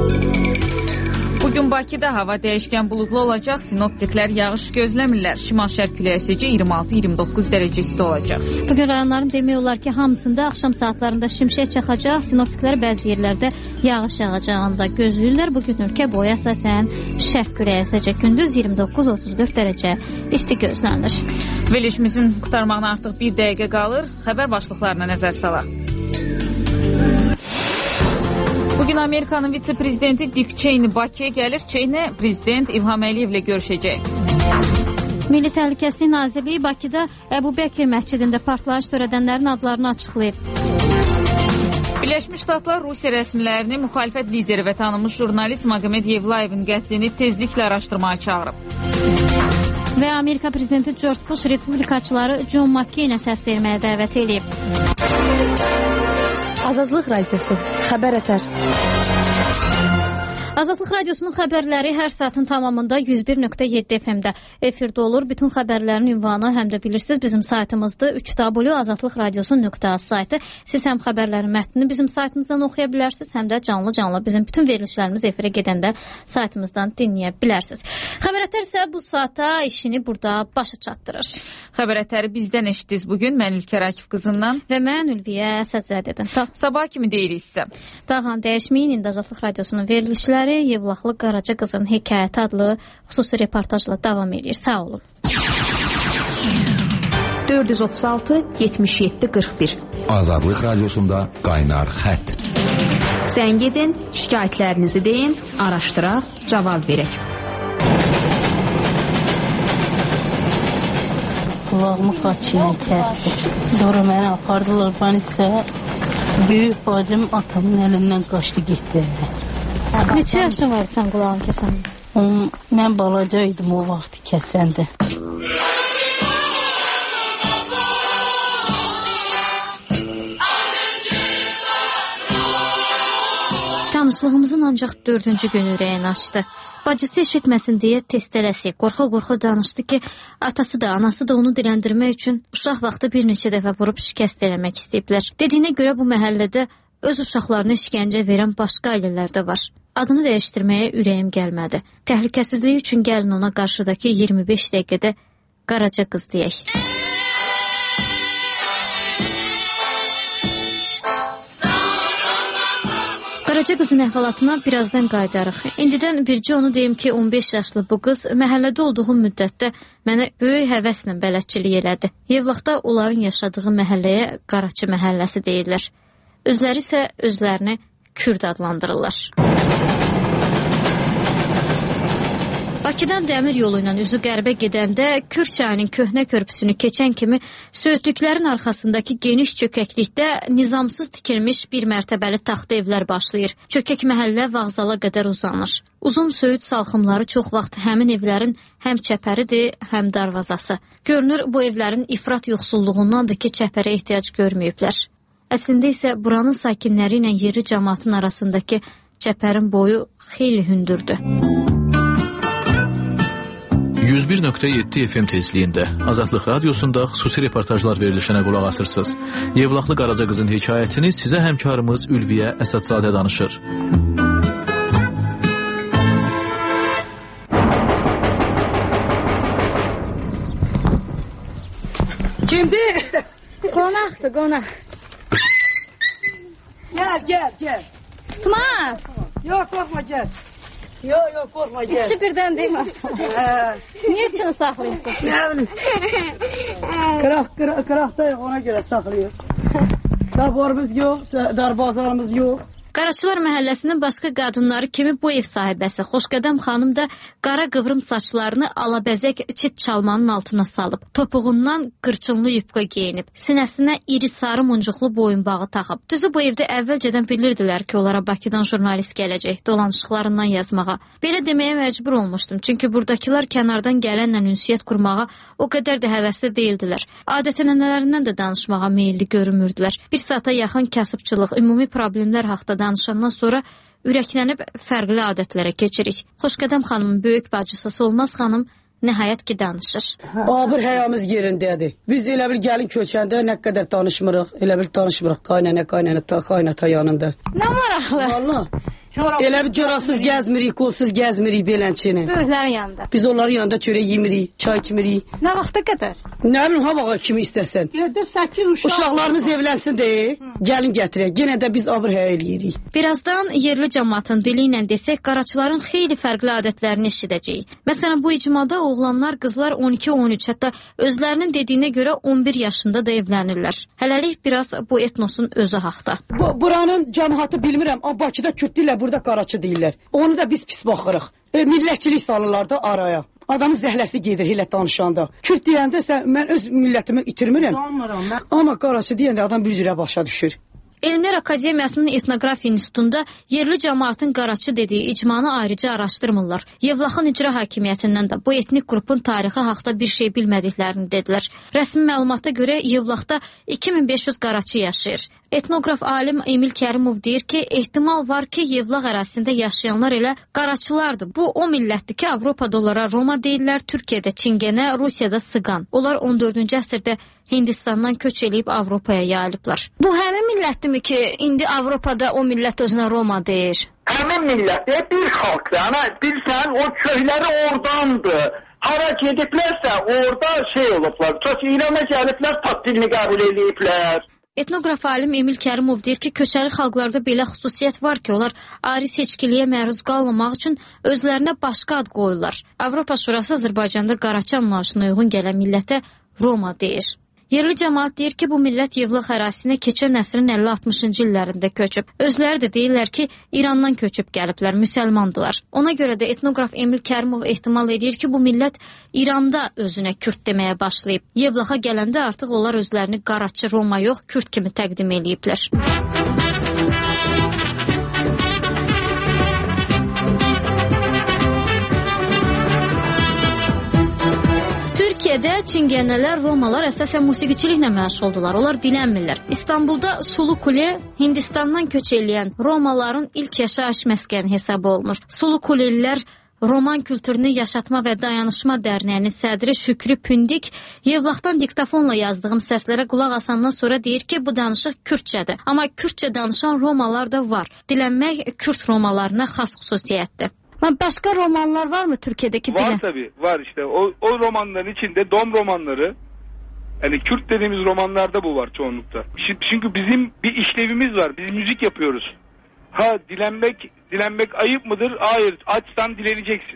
B: Bugün Bakıda hava dəyişkən buludlu olacaq. Sinoptiklər yağış gözləmirlər. Şimal-şərq küləyi əsəcək, iyirmi altı iyirmi doqquz dərəcə isti olacaq.
A: Bugün rayonların demək olar ki, hamısında axşam saatlarında şimşək çaxacaq. Sinoptiklər bəzi yerlərdə yağış yağacağını da gözləyirlər. Bugün ölkə boyu əsasən şərq küləyi əsəcək. Gündüz iyirmi doqquz otuz dörd dərəcə isti gözlənilir.
B: Verilişimizin qurtarmağına artıq bir dəqiqə qalır. Xəbər başlıqlarına nəzər salaq. Bugün Amerikanın vitse-prezidenti Dick Cheney Bakıya gəlir. Cheney prezident İlham Əliyevlə görüşəcək.
A: Milli Təhlükəsizlik Nazirliyi Bakıda Əbu Bəkir məscidində partlayış törədənlərin adlarını açıqlayıb.
B: Birləşmiş Ştatlar Rusiya rəsmilərini müxalifət lideri və tanınmış jurnalist Magomed Yevlayevin qətlini tezliklə araşdırmağa çağırıb.
A: Və Amerika prezidenti George Bush respublikaçıları John McCainə səs verməyə dəvət edib.
C: Azadlıq Radiosu, xəbər ətər.
A: Azadlıq Radiosunun xəbərləri hər saatın tamamında yüz bir nöqtə yeddi F M-də efirdə olur. Bütün xəbərlərin ünvanı həm də bilirsiniz bizim saytımızdır. üç w azadlıq radiosu nöqtə az saytı. Siz həm xəbərlərin mətnini bizim saytımızdan oxuya bilərsiniz, həm də canlı-canlı bizim bütün verilişlərimiz efirə gedəndə saytımızdan dinləyə bilərsiniz. Xəbər ətər isə bu saata işini burada başa çatdırır.
B: Xəbər ətəri bizdən eşitdiniz bugün. Mən Ülkər Akif qızından
A: və mən Ülviyə Əsədzədədən.
B: Sabah kimi deyirik sizə.
A: Dağhan dəyişməyin, indi Azadlıq Radiosunun verilişləri Yevlaxlı Qaraca qızın hekayəti adlı xüsusi reportajla davam edir. Sağ olun.
C: dörd yüz otuz altı yetmiş yeddi qırx bir
W: Azadlıq Radiosunda qaynar xətt.
C: Zəng edin, şikayətlərinizi deyin, araşdıraq, cavab verək.
F: Qulağımı qaçıyla kəsdi. Sonra məni apardılar Panisə. Böyük bacım atamın əlindən qaçdı getdi.
A: Neçə yaşın var sən qulağını kəsən?
F: Mən balaca idim o vaxt kəsəndə.
A: Tanışlığımızın ancaq dördüncü günü ürəyini açdı. Bacısı eşitməsin deyə tez-tələsi, qorxa-qorxa danışdı ki, atası da, anası da onu diləndirmək üçün uşaq vaxtı bir neçə dəfə vurub şikəst eləmək istəyiblər. Dediyinə görə bu məhəllədə öz uşaqlarına işgəncə verən başqa ailələr də var. Adını dəyişdirməyə ürəyim gəlmədi. Təhlükəsizliyi üçün gəlin ona qarşıdakı iyirmi beş dəqiqədə Qaraca qız deyək. Qaraca qızın əhvalatına birazdan qayıdarıq. İndidən bircə onu deyim ki, on beş yaşlı bu qız məhəllədə olduğum müddətdə mənə böyük həvəslə bələdçilik elədi. Yevlaxda onların yaşadığı məhəlləyə Qaraçı məhəlləsi deyirlər. Özləri isə özlərini Kürd adlandırırlar. Bakıdan dəmir yolu ilə üzü qərbə gedəndə Kür çayının köhnə körpüsünü keçən kimi söğütlüklərin arxasındakı geniş çökəklikdə nizamsız tikilmiş bir mərtəbəli taxta evlər başlayır. Çökək məhəllə vağzala qədər uzanır. Uzun söyüd salxımları çox vaxt həmin evlərin həm çəpəridir, həm darvazası. Görünür bu evlərin ifrat yoxsulluğundandır ki, çəpərə ehtiyac görməyiblər. Əslində isə buranın sakinləri ilə yerli cəmaatın arasındakı çəpərin boyu xeyli hündürdür.
I: yüz bir nöqtə yeddi F M tezliyində Azadlıq Radiosunda xüsusi reportajlar verilişinə qulaq asırsınız. Yevlaxlı Qaraca qızın hekayətini sizə həmkarımız Ülviyə Əsədzadə danışır.
U: Kimdir?
A: Qonaqdır, qonaq.
U: Gəl, gəl, gəl.
A: Tutma.
U: Yox, qorxma, gəl. Yox, yox, qorxma, gəl.
A: İkisi birdən deyim aşağı. Niyə üçün saxlayırsın?
U: Nə bilim. Qıraq, qıraq, qıraqdayıq, ona görə saxlayır. Darbarımız yox, darbazarımız yox.
A: Qaraçılar məhəlləsinin başqa qadınları kimi bu ev sahibəsi Xoşqədəm xanım da qara qıvrım saçlarını alabəzək çit çalmanın altına salıb. Topuğundan qırçınlı yupqa geyinib. Sinəsinə iri sarı muncuqlu boyunbağı taxıb. Düzü bu evdə əvvəlcədən bilirdilər ki, onlara Bakıdan jurnalist gələcək, dolanışıqlarından yazmağa. Belə deməyə məcbur olmuşdum, çünki buradakılar kənardan gələnlə ünsiyyət qurmağa o qədər də həvəsli deyildilər. Adət-ənənələrindən də danışmağa meyilli görünmürdülər. Bir saata yaxın kasıbçılıq, ümumi problemlər haqda danışandan sonra ürəklənib fərqli adətlərə keçirik. Xoşqədəm xanımın böyük bacısı Olmaz xanım nəhayət ki danışır.
U: Abır həyamız yerindədir. Biz elə bil gəlin köçəndə nə qədər danışmırıq, elə bil danışmırıq qaynana qaynana ta qaynata yanında.
A: Nə maraqlı.
U: Vallahi. Elə bir corasız gəzmirik, qolsuz gəzmirik belənçini.
A: Böyüklərin yanında.
U: Biz onların yanında çörək yemirik, çay içmirik.
A: Nə vaxta qədər?
U: Nə bilim, havağa kimi istəsən.
V: yeddi səkkiz uşaq.
U: Uşaqlarımız evlənsin deyə, gəlin gətirək. Yenə də biz abır həya eləyirik.
A: Birazdan yerli cəmaatın dili ilə desək, qaraçıların xeyli fərqli adətlərini eşidəcəyik. Məsələn, bu icmada oğlanlar, qızlar on iki on üç, hətta özlərinin dediyinə görə on bir yaşında da evlənirlər. Hələlik biraz bu etnosun özü haqda.
U: Bu, buranın cəmaatı bilmirəm, amma Bakıda Kürd deyirlər, burada qaraçı deyirlər. Onu da biz pis baxırıq. E, millətçilik salırlar da araya. Adamın zəhləsi gedir elə danışanda. Kürd deyəndə sən, mən öz millətimi itirmirəm. Amma qaraçı deyəndə adam bir cürə başa düşür.
A: Elmlər Akademiyasının Etnografiya İnstitutunda yerli cəmaatın qaraçı dediyi icmanı ayrıca araşdırmırlar. Yevlaxın icra hakimiyyətindən də bu etnik qrupun tarixi haqda bir şey bilmədiklərini dedilər. Rəsmi məlumata görə Yevlaxda iki min beş yüz qaraçı yaşayır. Etnoqraf alim Emil Kərimov deyir ki, ehtimal var ki, Yevlax ərazisində yaşayanlar elə qaraçılardır. Bu o millətdir ki, Avropada onlara Roma deyirlər, Türkiyədə Çingənə, Rusiyada Siqan. Onlar on dördüncü əsrdə Hindistandan köç eləyib Avropaya yayılıblar. Bu həmin millətdirmi ki, indi Avropada o millət özünə Roma deyir?
G: Həmin millətdir, bir xalqdır. Ana, bilsən, o köyləri oradandır. Hara gediblərsə, orada şey olublar. Çox İrana gəliblər, tat dilini qəbul ediblər.
A: Etnoqraf alim Emil Kərimov deyir ki, köçəri xalqlarda belə xüsusiyyət var ki, onlar ari seçkiliyə məruz qalmamaq üçün özlərinə başqa ad qoyurlar. Avropa Şurası Azərbaycanda qaraçı anlayışına uyğun gələn millətə Roma deyir. Yerli cəmaat deyir ki, bu millət Yevlax ərazisinə keçən əsrin əlli altmışıncı illərində köçüb. Özləri də deyirlər ki, İrandan köçüb gəliblər, müsəlmandılar. Ona görə də etnoqraf Emil Kərimov ehtimal edir ki, bu millət İranda özünə Kürd deməyə başlayıb. Yevlaxa gələndə artıq onlar özlərini qaraçı Roma yox, Kürd kimi təqdim eləyiblər. Türkiyədə Çingənələr, Romalar əsasən musiqiçiliklə məşğuldular. Onlar dilənmirlər. İstanbulda Sulu Kule Hindistandan köç eləyən Romaların ilk yaşayış məskəni hesab olunur. Sulu Kulelilər Roman kültürünü yaşatma və dayanışma dərnəyinin sədri Şükrü Pündik Yevlaxdan diktafonla yazdığım səslərə qulaq asandan sonra deyir ki, bu danışıq Kürdçədir. Amma Kürdçə danışan Romalar da var. Dilənmək Kürd Romalarına xas xüsusiyyətdir. Başka romanlar var mı Türkiye'deki dile?
H: Var tabii, var işte. O, o romanların içinde Dom romanları, yani Kürt dediğimiz romanlarda bu var çoğunlukta. Çünkü bizim bir işlevimiz var. Biz müzik yapıyoruz. Ha dilenmek, dilenmek ayıp mıdır? Hayır, açsan dileneceksin.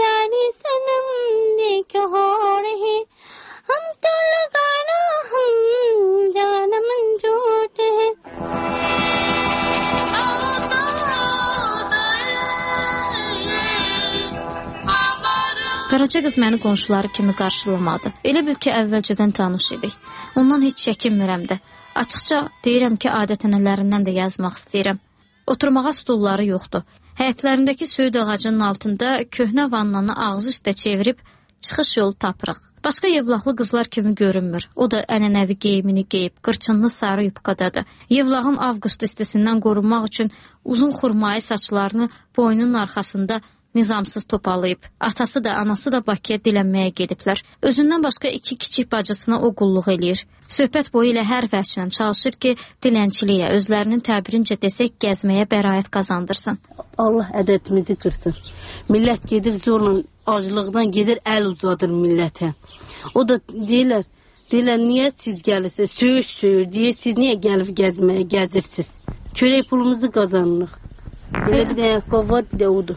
A: Qaraca qız məni qonşuları kimi qarşılamadı. Elə bil ki, əvvəlcədən tanış idik. Ondan heç çəkinmirəm də. Açıqca deyirəm ki, adət-ənənələrindən də yazmaq istəyirəm. Oturmağa stulları yoxdur. Həyətlərindəki söyüd ağacının altında köhnə vannanı ağzı üstə çevirib çıxış yolu tapırıq. Başqa Yevlaxlı qızlar kimi görünmür. O da ənənəvi geyimini geyib, qırçınlı sarı yubqadadır. Yevlaxın avqust istisindən qorunmaq üçün uzun xurmayı saçlarını boynunun arxasında nizamsız topalayıb. Atası da, anası da Bakıya dilənməyə gediblər. Özündən başqa iki kiçik bacısına o qulluq eləyir. Söhbət boyu ilə hər vəhşlə çalışır ki, dilənçiliyə, özlərinin təbirincə desək, gəzməyə bəraət qazandırsın.
F: Allah ədədimizi qırsın. Millət gedir zorla, acılıqdan gedir, əl uzadır millətə. O da deyirlər, deyirlər, niyə siz gəlirsiniz, söyüş söyür, deyir, siz niyə gəlib gəzməyə gəzirsiniz? Çörək pulumuzu qazanırıq. Belə bir ayaqqabı var, bir də odur.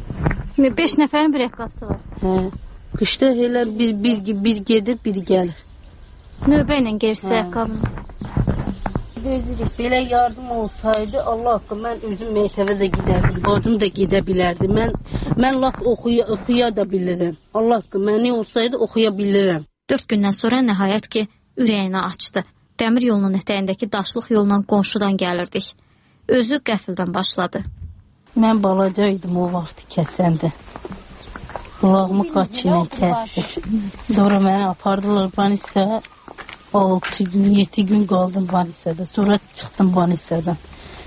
A: Beş nəfərin bir ayaqqabısı var.
F: Hə. Qışda elə bir, bir, bir gedir, bir gəlir.
A: Növbə ilə gerisi ayaqqabını.
F: Gözləyirik, belə yardım olsaydı, Allah haqqı, mən özüm məktəbə də gedərdim, bacım da gedə bilərdi. Mən, mən laf oxuya, oxuya da bilirəm. Allah haqqı, məni olsaydı oxuya bilirəm.
A: Dörd gündən sonra nəhayət ki, ürəyini açdı. Dəmir yolunun ətəyindəki daşlıq yolla qonşudan gəlirdik. Özü qəfildən başladı.
F: Mən balaca idim o vaxt kəsəndə. Qulağımı qaçıyla kəsdi. Sonra məni apardılar Banisə. altı gün, yedi gün qaldım Banisədə. Sonra çıxdım Banisədən.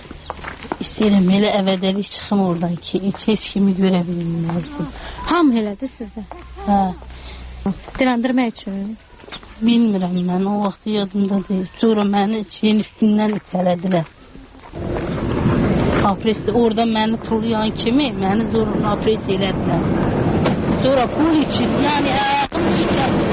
F: İstəyirəm elə əvədəlik çıxım oradan ki, heç kimi görə bilmirəm.
A: Ham elədi sizdə?
F: Hə.
A: Diləndirmək üçün?
F: Bilmirəm mən, o vaxt yadımda deyil. Sonra məni şeyin üstündən itələdilər. Apresi, orada məni tulayan kimi, məni zorla apresi elədilər. Sonra pul için, yani ayağım şikayət.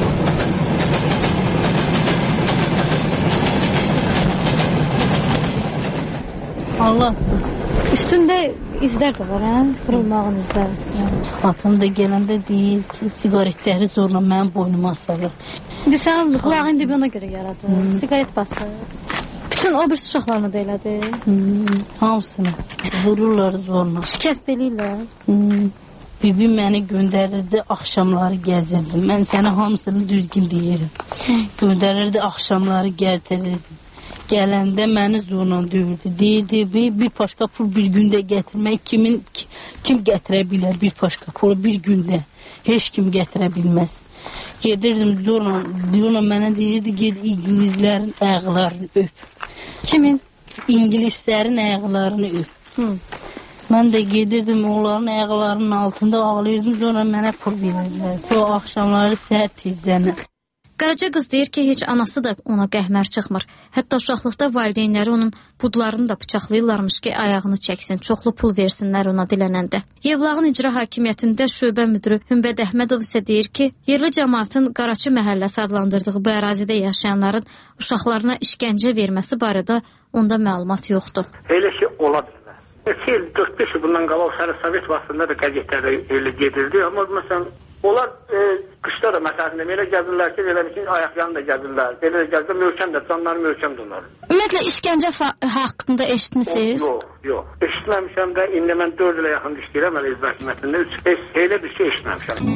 F: Allah.
A: Üstündə izlər də var, hə? Qırılmağın izləri.
F: Atam da gələndə deyir ki, sigaretləri zorla mənim boynuma asarlar.
A: İndi sən qulağın dibi ona görə yaradı. Hmm. Sigaret basır. Bütün o bir uşaqlarını da elədi.
F: Hmm. Hamısını. Vururlar zorla.
A: Şikəst eləyirlər.
F: Hmm. Bibim məni göndərirdi, axşamları gəzirdim. Mən sənə hamısını düzgün deyirəm. Hmm. Göndərirdi, axşamları gəzdirirdim. Gələndə məni zorla döyürdü. Deyirdi, bir, bir paşka pul bir gündə gətirmək kimin kim gətirə bilər bir paşka pulu bir gündə? Heç kim gətirə bilməz. Gedirdim zorla, zorla mənə deyirdi, ged İngilizlərin ayaqlarını öp.
A: Kimin?
F: İngilizlərin ayaqlarını öp. Hı. Mən də gedirdim onların ayaqlarının altında ağlayırdım, sonra mənə pul verirdilər. Sonra axşamları səhər tezdən.
A: Qaraca qız deyir ki, heç anası da ona qəhmər çıxmır. Hətta uşaqlıqda valideynləri onun budlarını da bıçaqlayırlarmış ki, ayağını çəksin, çoxlu pul versinlər ona dilənəndə. Yevlağın icra hakimiyyətində şöbə müdürü Hümbət Əhmədov isə deyir ki, yerli cəmaatın Qaraçı məhəlləsi adlandırdığı bu ərazidə yaşayanların uşaqlarına işgəncə verməsi barədə onda məlumat yoxdur.
R: Elə şey ola bilməz. iki il, dörd beş il bundan qabaq hələ Sovet vaxtında da qəzetlərdə elə gedirdi. Amma məsələn, onlar e, qışda da məsələn elə gəzirlər ki, elə bir ayaqlarını da gəzirlər. Elə də gəzirlər, möhkəm də, canları möhkəmdir onlar.
A: Ümumiyyətlə, işgəncə haqqında eşitmisiniz?
R: Yox, yox. Eşitməmişəm də, indi mən dörd ilə yaxın işləyirəm elə icra hakimiyyətində. Elə bir şey eşitməmişəm.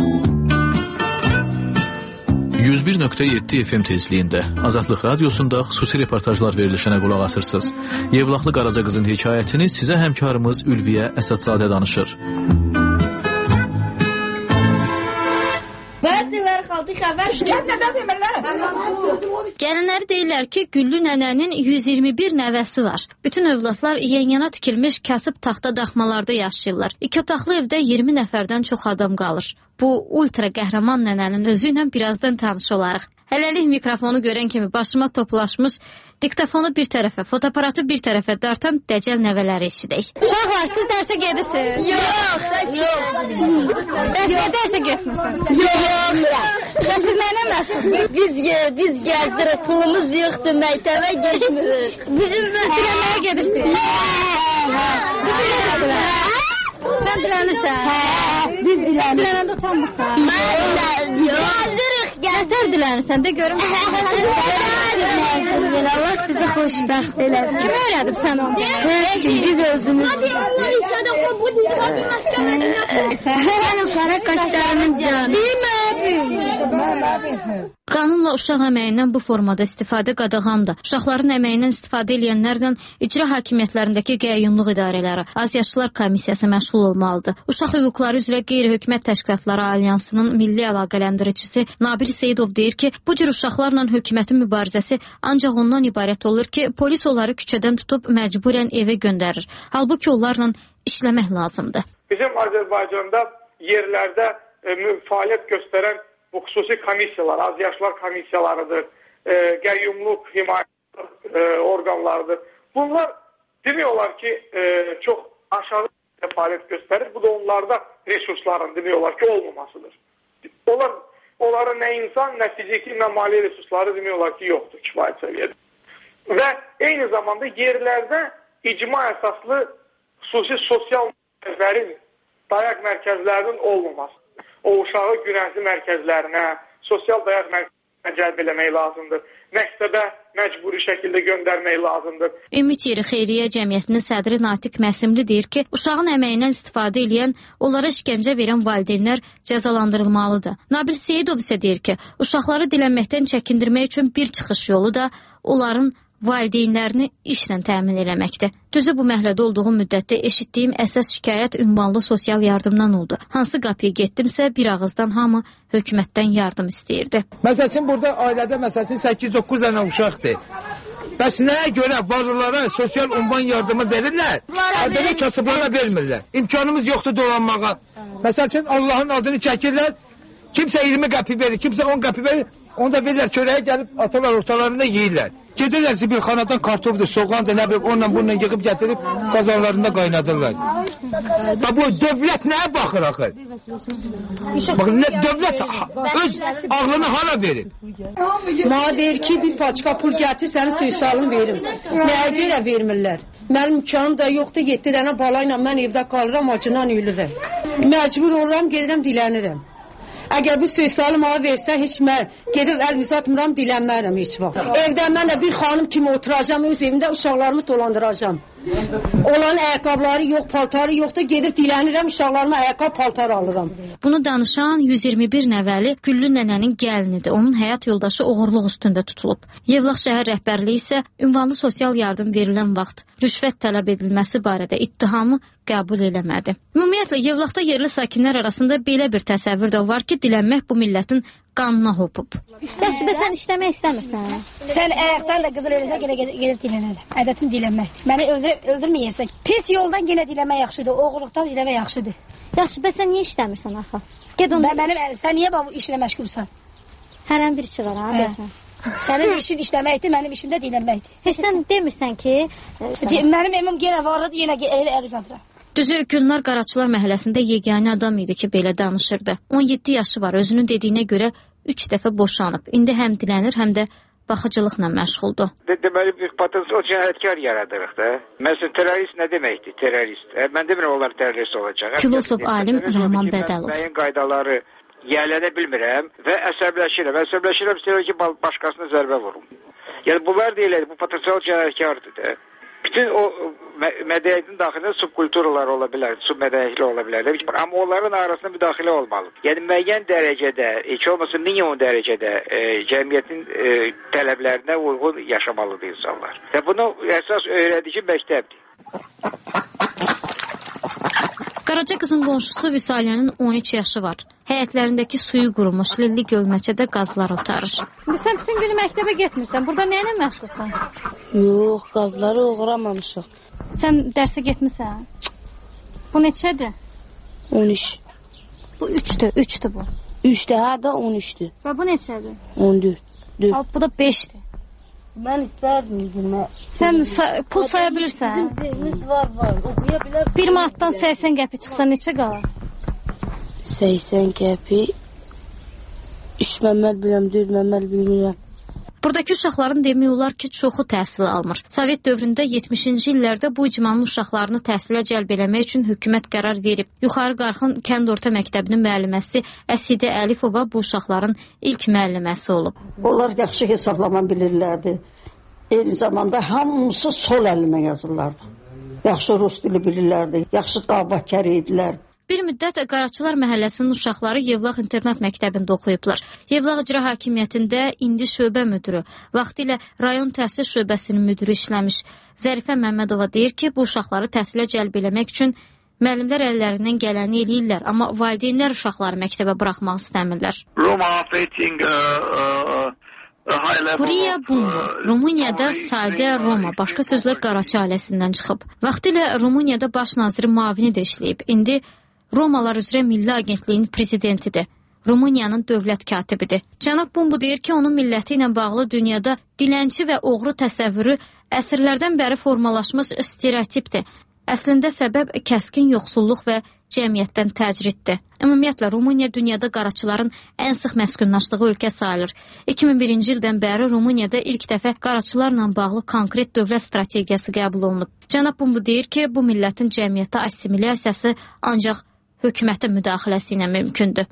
I: yüz bir nöqtə yeddi F M tezliyində Azadlıq Radiosunda xüsusi reportajlar verilişinə qulaq asırsınız. Yevlaxlı Qaraca qızın hekayətini sizə həmkarımız Ülviyə Əsədzadə danışır. Gəlinləri deyirlər ki, Güllü nənənin yüz iyirmi bir nəvəsi var. Bütün övladlar yan-yana tikilmiş kasıb taxta daxmalarda yaşayırlar. İki otaqlı evdə iyirmi nəfərdən çox adam qalır. Bu ultra qəhrəman nənənin özü ilə birazdan tanış olarıq. Hələlik mikrofonu görən kimi başıma toplaşmış, diktafonu bir tərəfə, fotoaparatı bir tərəfə dartan dəcəl nəvələri eşidək. Uşaqlar, siz dərsə gedirsiniz? Yox, yox. Dərsə dərsə getmirsiniz? Yox, yox. Və siz mənə məşğulsunuz? Biz, biz gəzdirik, pulumuz yoxdur, məktəbə getmirik. Bizim məktəbəyə gedirsiniz? Sən dilənirsən? Biz dilənirsən. Dilənəndə utanmırsan? Mən dilənirəm. Gəzdir dilənirsən, de görüm. Allah sizi xoşbəxt eləsin. Kim öyrədib sən onu? Biz özümüz. Mənim qara qaşlarımın canı. Qanunla uşaq əməyindən bu formada istifadə qadağandır. Uşaqların əməyindən istifadə edənlərdən icra hakimiyyətlərindəki qəyyumluq idarələri, Azyaşlılar Komissiyası məşğul olmalıdır. Uşaq hüquqları üzrə qeyri-hökumət təşkilatları alyansının milli əlaqələndiricisi Nabil Seyidov deyir ki, bu cür uşaqlarla hökumətin mübarizəsi ancaq ondan ibarət olur ki, polis onları küçədən tutub məcburən evə göndərir. Halbuki onlarla işləmək lazımdır.
E: Bizim Azərbaycanda yerlərdə e, fəaliyyət göstərən bu xüsusi komissiyalar, Azyaşlılar komissiyalarıdır, e, qəyyumluq himayət e, orqanlarıdır. Bunlar demək olar ki, e, çox aşağı fəaliyyət göstərir. Bu da onlarda resursların demək olar ki, olmamasıdır. Onlar, onların nə insan, nə fiziki, nə mali resursları demək olar ki, yoxdur kifayət səviyyədə. Və eyni zamanda yerlərdə icma əsaslı xüsusi sosial mərkəzlərin, dayaq mərkəzlərinin olmaması. O uşağı günəzli mərkəzlərinə, sosial dayaq mərkəzlərinə cəlb eləmək lazımdır. Məktəbə məcburi şəkildə göndərmək lazımdır.
A: Ümid Yeri Xeyriyyə Cəmiyyətinin sədri Natiq Məsimli deyir ki, uşağın əməyindən istifadə edən, onlara işgəncə verən valideynlər cəzalandırılmalıdır. Nabil Seyidov isə deyir ki, uşaqları dilənməkdən çəkindirmək üçün bir çıxış yolu da onların valideynlərini işlə təmin eləməkdir. Düzü bu məhəllədə olduğum müddətdə eşitdiyim əsas şikayət ünvanlı sosial yardımdan oldu. Hansı qapıya getdimsə bir ağızdan hamı hökumətdən yardım istəyirdi.
T: Məsələn, burada ailədə məsələn səkkiz doqquz dənə uşaqdır. Bəs nəyə görə varlılara sosial ünvan yardımı verirlər? Belə kasıblara vermirlər. İmkanımız yoxdur dolanmağa. Məsələn, Allahın adını çəkirlər. Kimsə iyirmi qəpik verir, kimsə on qəpik verir. Onda verirlər çörəyə gəlib atalar ortalarında yeyirlər. Gedirlər zibilxanadan kartofdur, soğandır, nə bilib, onunla bununla yığıb gətirib qazanlarında qaynadırlar. Bu dövlət nəyə baxır axı? Baxın, dövlət öz ağlını hala verir.
U: Mənə deyir ki, bir paçka pul gətir, sənin sosialını verim. Nəyə görə vermirlər? Mənim imkanım da yoxdur, yeddi dənə balayla mən evdə qalıram, acından ölürəm. Məcbur oluram, gedirəm, dilənirəm. Əgər bu sosialı mənə versə, heç mən gedib əl uzatmıram, dilənmərəm heç vaxt. Evdə mən də bir xanım kimi oturacam, öz evimdə uşaqlarımı dolandıracam. Olan ayaqqabıları yox, paltarı yoxdur. Gedib dilənirəm, uşaqlarıma ayaqqabı, paltar alıram.
A: Bunu danışan yüz iyirmi bir nəvəli Güllü nənənin gəlinidir. Onun həyat yoldaşı oğurluq üstündə tutulub. Yevlax şəhər rəhbərliyi isə ünvanlı sosial yardım verilən vaxt rüşvət tələb edilməsi barədə ittihamı qəbul eləmədi. Ümumiyyətlə, Yevlaxda yerli sakinlər arasında belə bir təsəvvür də var ki, dilənmək bu millətin qanına hopub.
V: Yaxşı, sən işləmək istəmirsən.
Q: Sən ayaqdan da qızıl eləsə, yenə gedib dilənərəm. Ədətin dilənməkdir. Məni öldürməyirsən. Pis yoldan yenə dilənmək yaxşıdır, oğurluqdan dilənmək yaxşıdır.
V: Yaxşı, bəs sən niyə işləmirsən axı? Ged onu.
Q: Mənim, sən niyə bu işlə məşğulsan?
V: Hərən bir işi var, ha, deyəsən.
Q: Sənin işin işləməkdir, mənim işim də dilənməkdir.
V: Heç sən demirsən ki...
Q: Mənim evim yenə vardı, yenə evi əli qaldıram.
A: Düzü, Gülnar Qaraçılar məhəlləsində yeganə adam idi ki, belə danışırdı. on yeddi yaşı var, özünün dediyinə görə üç dəfə boşanıb. İndi həm dilənir, həm də baxıcılıqla məşğuldur.
D: Deməli, bir potensial cinayətkar yaradırıq da. Məsələn, terrorist nə deməkdir, terrorist? Mən demirəm, onlar terrorist olacaq.
A: Filosof alim Rəhman Bədəlov.
D: Müəyyən qaydaları yiyələnə bilmirəm və əsəbləşirəm. Əsəbləşirəm, istəyirəm ki, başqasına zərbə vurum. Yəni, bunlar deyilir, bu potensial cinayətkardır da. Bütün o mədəniyyətin daxilində subkulturalar ola bilər, submədəniyyətli ola bilər. Amma onların arasında müdaxilə olmalı. Yəni, müəyyən dərəcədə, heç olmasa minimum dərəcədə e, cəmiyyətin e, tələblərinə uyğun yaşamalıdır insanlar. Və bunu əsas öyrədici məktəbdir.
A: Qaraca qızın qonşusu Vüsaliyanın on üç yaşı var. Həyətlərindəki suyu qurumuş, lilli gölməçədə qazlar otarır.
V: İndi sən bütün günü məktəbə getmirsən, burada nə ilə məşğulsan?
F: Yox, qazları uğramamışıq.
V: Sən dərsə getmirsən? Bu neçədir?
F: on üç.
V: Bu üçdür, üçdür bu.
F: üçdür, hə də on üçdür.
V: Və bu neçədir?
F: on dörd.
V: Al, bu da beşdir.
F: Mən istərdim günə.
V: Sən sa pul saya bilirsən?
F: Var, var, oxuya bilər.
V: Bir manatdan səksən qəpi çıxsa neçə qalar?
F: səksən qəpi, üç məmməl bilirəm, dörd məmməl bilmirəm.
A: Buradakı uşaqların demək olar ki, çoxu təhsil almır. Sovet dövründə yetmişinci illərdə bu icmanın uşaqlarını təhsilə cəlb eləmək üçün hökumət qərar verib. Yuxarı Qarxın kənd orta məktəbinin müəlliməsiƏsidə Əlifova bu uşaqların ilk müəlliməsi olub.
U: Onlar yaxşı hesablama bilirlərdi. Eyni zamanda hamısı sol əlinə yazırlardı. Yaxşı rus dili bilirlərdi, yaxşı davakar idilər.
A: Bir müddət Qaraçılar məhəlləsinin uşaqları Yevlax internat məktəbində oxuyublar. Yevlax icra hakimiyyətində indi şöbə müdürü, vaxtilə rayon təhsil şöbəsinin müdürü işləmiş Zərifə Məmmədova deyir ki, bu uşaqları təhsilə cəlb eləmək üçün müəllimlər əllərindən gələni eləyirlər, amma valideynlər uşaqları məktəbə buraxmaq istəmirlər. Kuriya Bumbu, Rumuniyada Sadə Roma, başqa sözlə Qaraçı ailəsindən çıxıb. Vaxtilə Rumuniyada baş naziri müavini də işləyib. İndi Romalar üzrə Milli Agentliyin prezidentidir. Rumuniyanın dövlət katibidir. Cənab Bumbu deyir ki, onun milləti ilə bağlı dünyada dilənçi və oğru təsəvvürü əsrlərdən bəri formalaşmış stereotipdir. Əslində səbəb kəskin yoxsulluq və cəmiyyətdən təcriddir. Ümumiyyətlə, Rumuniya dünyada qaraçıların ən sıx məskunlaşdığı ölkə sayılır. iki min birinci ildən bəri Rumuniyada ilk dəfə qaraçılarla bağlı konkret dövlət strategiyası qəbul olunub. Cənab Bumbu deyir ki, bu millətin cəmiyyətə assimilyasiyası ancaq hökumətin müdaxiləsi ilə mümkündür.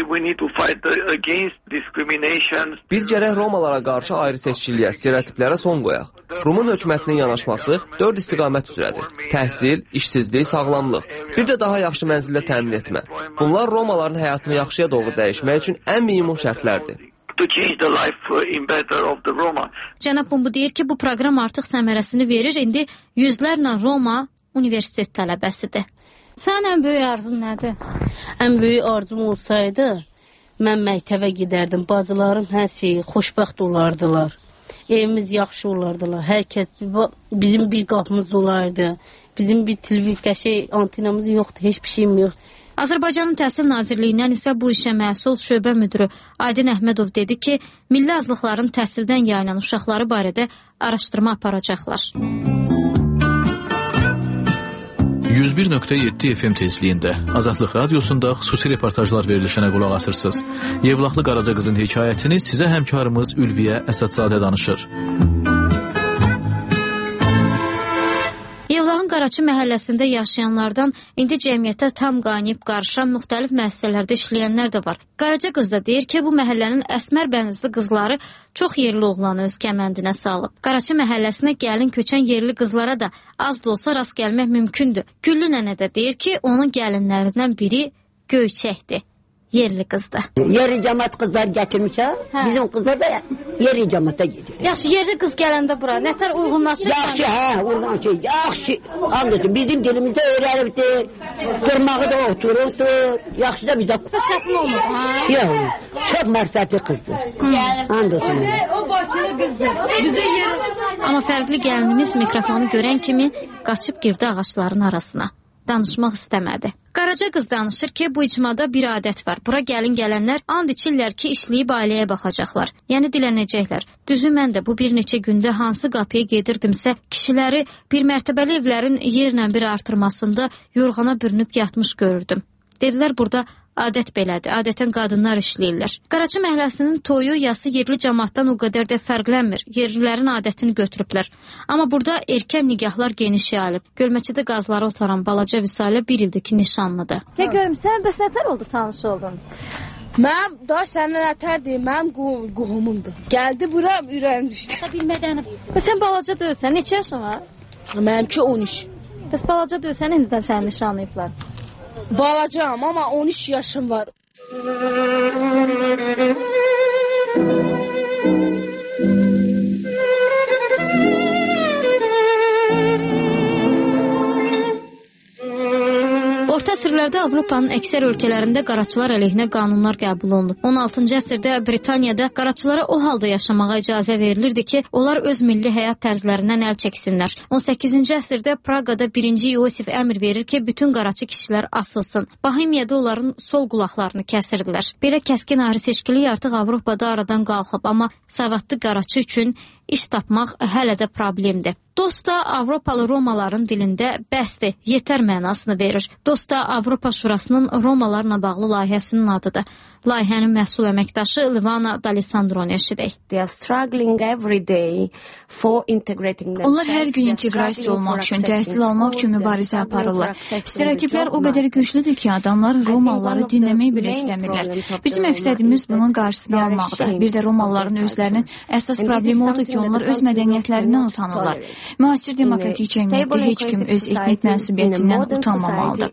J: Biz gərək Romalara qarşı ayrı seçkiliyə, stereotiplərə son qoyaq. Rumun hökumətinin yanaşması dörd istiqamət üzrədir. Təhsil, işsizlik, sağlamlıq, bir də daha yaxşı mənzillə təmin etmə. Bunlar Romaların həyatını yaxşıya doğru dəyişmək üçün ən minimum şərtlərdir.
A: Cənab Bumbu deyir ki, bu proqram artıq səmərəsini verir. İndi yüzlərlə Roma universitet tələbəsidir.
V: Sən ən böyük arzun nədir?
F: Ən böyük arzum olsaydı, mən məktəbə gedərdim. Bacılarım hər şeyi xoşbəxt olardılar. Evimiz yaxşı olardılar. Hər kəs, bizim bir qapımız olardı. Bizim bir televizyon şey, antenamız yoxdur, heç bir şeyim yox.
A: Azərbaycanın Təhsil Nazirliyindən isə bu işə məsul şöbə müdürü Aydın Əhmədov dedi ki, milli azlıqların təhsildən yayılan uşaqları barədə araşdırma aparacaqlar.
I: yüz bir nöqtə yeddi F M tezliyində Azadlıq Radiosunda xüsusi reportajlar verilişinə qulaq asırsınız. Yevlaxlı Qaraca qızın hekayətini sizə həmkarımız Ülviyə Əsədzadə danışır.
A: Yevlaxın Qaraca Qaraçı məhəlləsində yaşayanlardan indi cəmiyyətə tam qaynayıb qarışan müxtəlif müəssisələrdə işləyənlər də var. Qaraca qız da deyir ki, bu məhəllənin əsmər bənizli qızları çox yerli oğlanı öz kəməndinə salıb. Qaraçı məhəlləsinə gəlin köçən yerli qızlara da az da olsa rast gəlmək mümkündür. Güllü nənə də deyir ki, onun gəlinlərindən biri Göyçəkdir. Yerli qızdır.
K: Yerli cəmat qızlar gətirmişəm. Hə. Bizim qızlar da yerli cəmata gedir.
A: Yaxşı, yerli qız gələndə bura nətər uyğunlaşır?
K: Yaxşı, hə, uyğunlaşır. Yaxşı. Anlasın, bizim dilimizdə öyrənibdir. Durmağı da otururdur. Yaxşı da bizə...
A: Çətin olmadı, hə?
K: Yox, çox mərfətli qızdır. Anlasın.
A: O bakılı qızdır. Bizə yer... Amma fərqli gəlinimiz mikrofonu görən kimi qaçıb girdi ağaçların arasına. Danışmaq istəmədi. Qaraca qız danışır ki, bu icmada bir adət var. Bura gəlin gələnlər and içirlər ki, işləyib ailəyə baxacaqlar. Yəni dilənəcəklər. Düzü mən də bu bir neçə gündə hansı qapıya gedirdimsə, kişiləri bir mərtəbəli evlərin yerlə bir artırmasında yorğana bürünüb yatmış görürdüm. Dedilər, burada adət belədir. Adətən qadınlar işləyirlər. Qaraçı məhəlləsinin toyu yası yerli cəmaatdan o qədər də fərqlənmir. Yerlilərin adətini götürüblər. Amma burada erkən nigahlar geniş yayılıb. Gölməçədə qazlara otaran balaca Vüsalə bir ildir ki, nişanlıdır. Ya görüm, sən bəs nətər oldu tanış oldun?
V: Mən daha səndən nətərdir, mənim qohumumdur. Gəldi bura, ürənmişdi.
A: Bilmədən. Bəs sən balaca döysən, neçə yaşın var?
V: Mənimki on üç.
A: Bəs balaca döysən, indi də səni nişanlayıblar.
V: Balacam, amma on üç yaşım var.
A: Orta əsrlərdə Avropanın əksər ölkələrində qaraçılar əleyhinə qanunlar qəbul olunub. on altıncı əsrdə Britaniyada qaraçılara o halda yaşamağa icazə verilirdi ki, onlar öz milli həyat tərzlərindən əl çəksinlər. on səkkizinci əsrdə Praqada birinci Yosif əmr verir ki, bütün qaraçı kişilər asılsın. Bohemiyada onların sol qulaqlarını kəsirdilər. Belə kəskin ayrı seçkilik artıq Avropada aradan qalxıb, amma savadlı qaraçı üçün iş tapmaq hələ də problemdir. Dost da Avropalı Romaların dilində bəsdir, yetər mənasını verir. Dost da Avropa Şurasının Romalarla bağlı layihəsinin adıdır. Layihənin məhsul əməkdaşı Livana D'Alessandroni eşidək.
L: Onlar hər gün inteqrasiya olmaq üçün, təhsil almaq üçün mübarizə aparırlar. Stereotiplər o qədər güclüdür ki, adamlar Romalıları dinləmək belə istəmirlər. Bizim məqsədimiz bunun qarşısını almaqdır. Bir də Romalıların özlərinin əsas problemi odur ki, onlar öz mədəniyyətlərindən utanırlar. Müasir demokratik cəmiyyətdə heç kim öz etnik mənsubiyyətindən utanmamalıdır.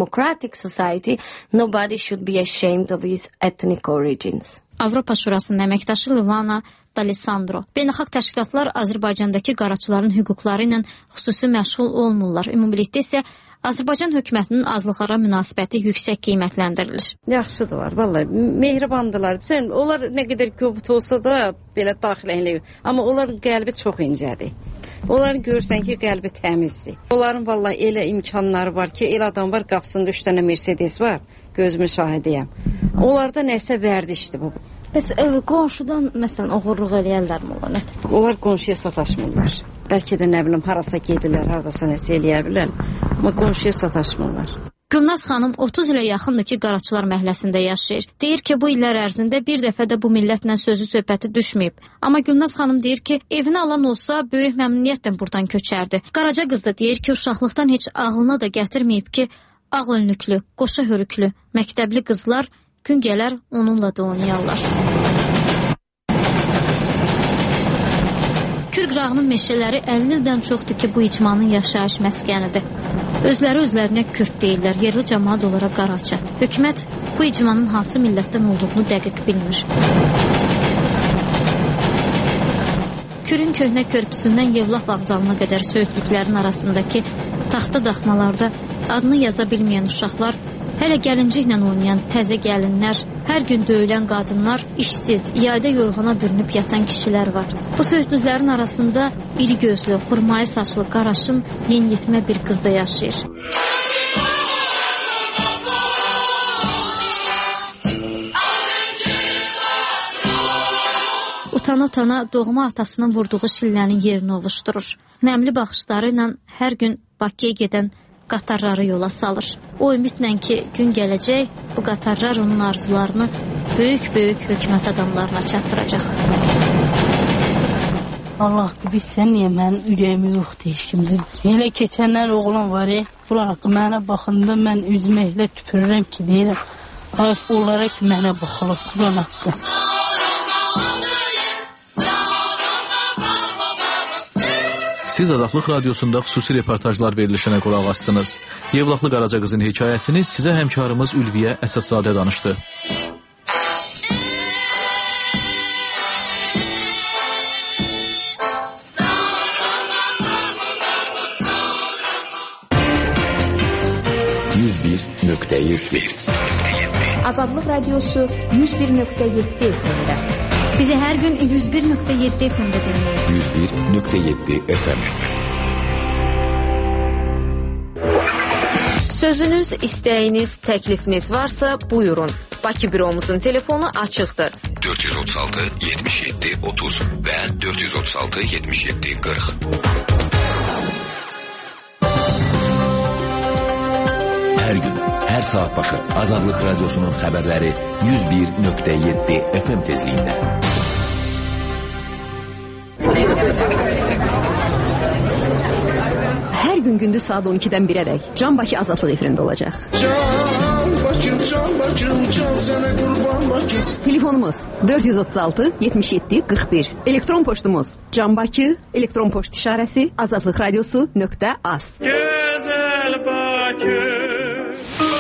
A: Avropa Şurasının əməkdaşı Livana D'Alessandro. Beynəlxalq təşkilatlar Azərbaycandakı qaraçıların hüquqları ilə xüsusi məşğul olmurlar. Ümumilikdə isə Azərbaycan hökumətinin azlıqlara münasibəti yüksək qiymətləndirilir.
U: Yaxşıdırlar, vallahi mehribandılar. Sən onlar nə qədər qobut olsa da belə daxiləyinlər. Amma onların qəlbi çox incədir. Onların görürsən ki, qəlbi təmizdir. Onların vallahi elə imkanları var ki, elə adam var, qapısında üç dənə Mercedes var. Gözümün şahidiyəm. Onlarda nəsə vərdişdir bu.
A: Bəs qonşudan məsələn oğurluq eləyərlərmi onlar?
U: Onlar qonşuya sataşmırlar. Bəlkə də nə bilim harasa gedirlər, haradasa nəsə eləyə bilər. Amma qonşuya sataşmırlar.
A: Gülnaz xanım otuz ilə yaxındır ki, qaraçılar məhəlləsində yaşayır. Deyir ki, bu illər ərzində bir dəfə də bu millətlə sözü söhbəti düşməyib. Amma Gülnaz xanım deyir ki, evini alan olsa böyük məmnuniyyətlə buradan köçərdi. Qaraca qız da deyir ki, uşaqlıqdan heç ağlına da gətirməyib ki, ağ önlüklü, qoşa hörüklü, məktəbli qızlar gün gələr onunla da oynayarlar. Kür qırağının meşələri əlli ildən çoxdur ki, bu icmanın yaşayış məskənidir. Özləri özlərinə Kürd deyirlər, yerli cəmaat olaraq qaraçı. Hökumət bu icmanın hansı millətdən olduğunu dəqiq bilmir. Kürün köhnə körpüsündən Yevlax vağzalına qədər söyüdlüklərin arasındakı taxta daxmalarda adını yaza bilməyən uşaqlar, hələ gəlinciklə oynayan təzə gəlinlər, hər gün döyülən qadınlar, işsiz, iyadə yorğana bürünüb yatan kişilər var. Bu söyüdlüklərin arasında iri gözlü, xurmayı saçlı, qaraşın, yeniyetmə bir qız da yaşayır. Utana-utana doğma atasının vurduğu şillənin yerini ovuşdurur. Nəmli baxışları ilə hər gün Bakıya gedən qatarları yola salır. O ümidlə ki, gün gələcək, bu qatarlar onun arzularını böyük-böyük hökumət adamlarına çatdıracaq.
F: Allah haqqı bilsən niyə mənim ürəyimi yoxdur heç kimdir. Elə keçənlər oğlan var ya, bunlar haqqı mənə baxında mən üzümə elə tüpürürəm ki, deyirəm, ayf onlara ki mənə baxılır, Quran haqqı.
I: Siz Azadlıq Radiosunda xüsusi reportajlar verilişinə qulaq astınız. Yevlaxlı Qaraca qızın hekayətini sizə həmkarımız Ülviyə Əsədzadə danışdı.
W: yüz bir nöqtə yeddi
C: Azadlıq Radiosu yüz bir nöqtə yeddi F M-də.
A: Bizi hər gün yüz bir nöqtə yeddi F M-də dinləyin.
W: yüz bir nöqtə yeddi F M.
B: Sözünüz, istəyiniz, təklifiniz varsa buyurun. Bakı büromuzun telefonu açıqdır.
W: dörd yüz otuz altı yetmiş yeddi otuz və dörd yüz otuz altı yetmiş yeddi qırx. Hər gün, hər saat başı Azadlıq Radiosunun xəbərləri yüz bir nöqtə yeddi F M tezliyində.
P: Hər gün gündüz saat on ikidən birədək Can Bakı Azadlıq efirində olacaq.
M: Can Bakım, Can Bakım, can sənə qurban Bakım.
P: Telefonumuz dörd yüz otuz altı yetmiş yeddi qırx bir. Elektron poçtumuz Can Bakı, elektron poçt işarəsi azadlıqradiosu nöqtə az.
M: Gözəl Bakı.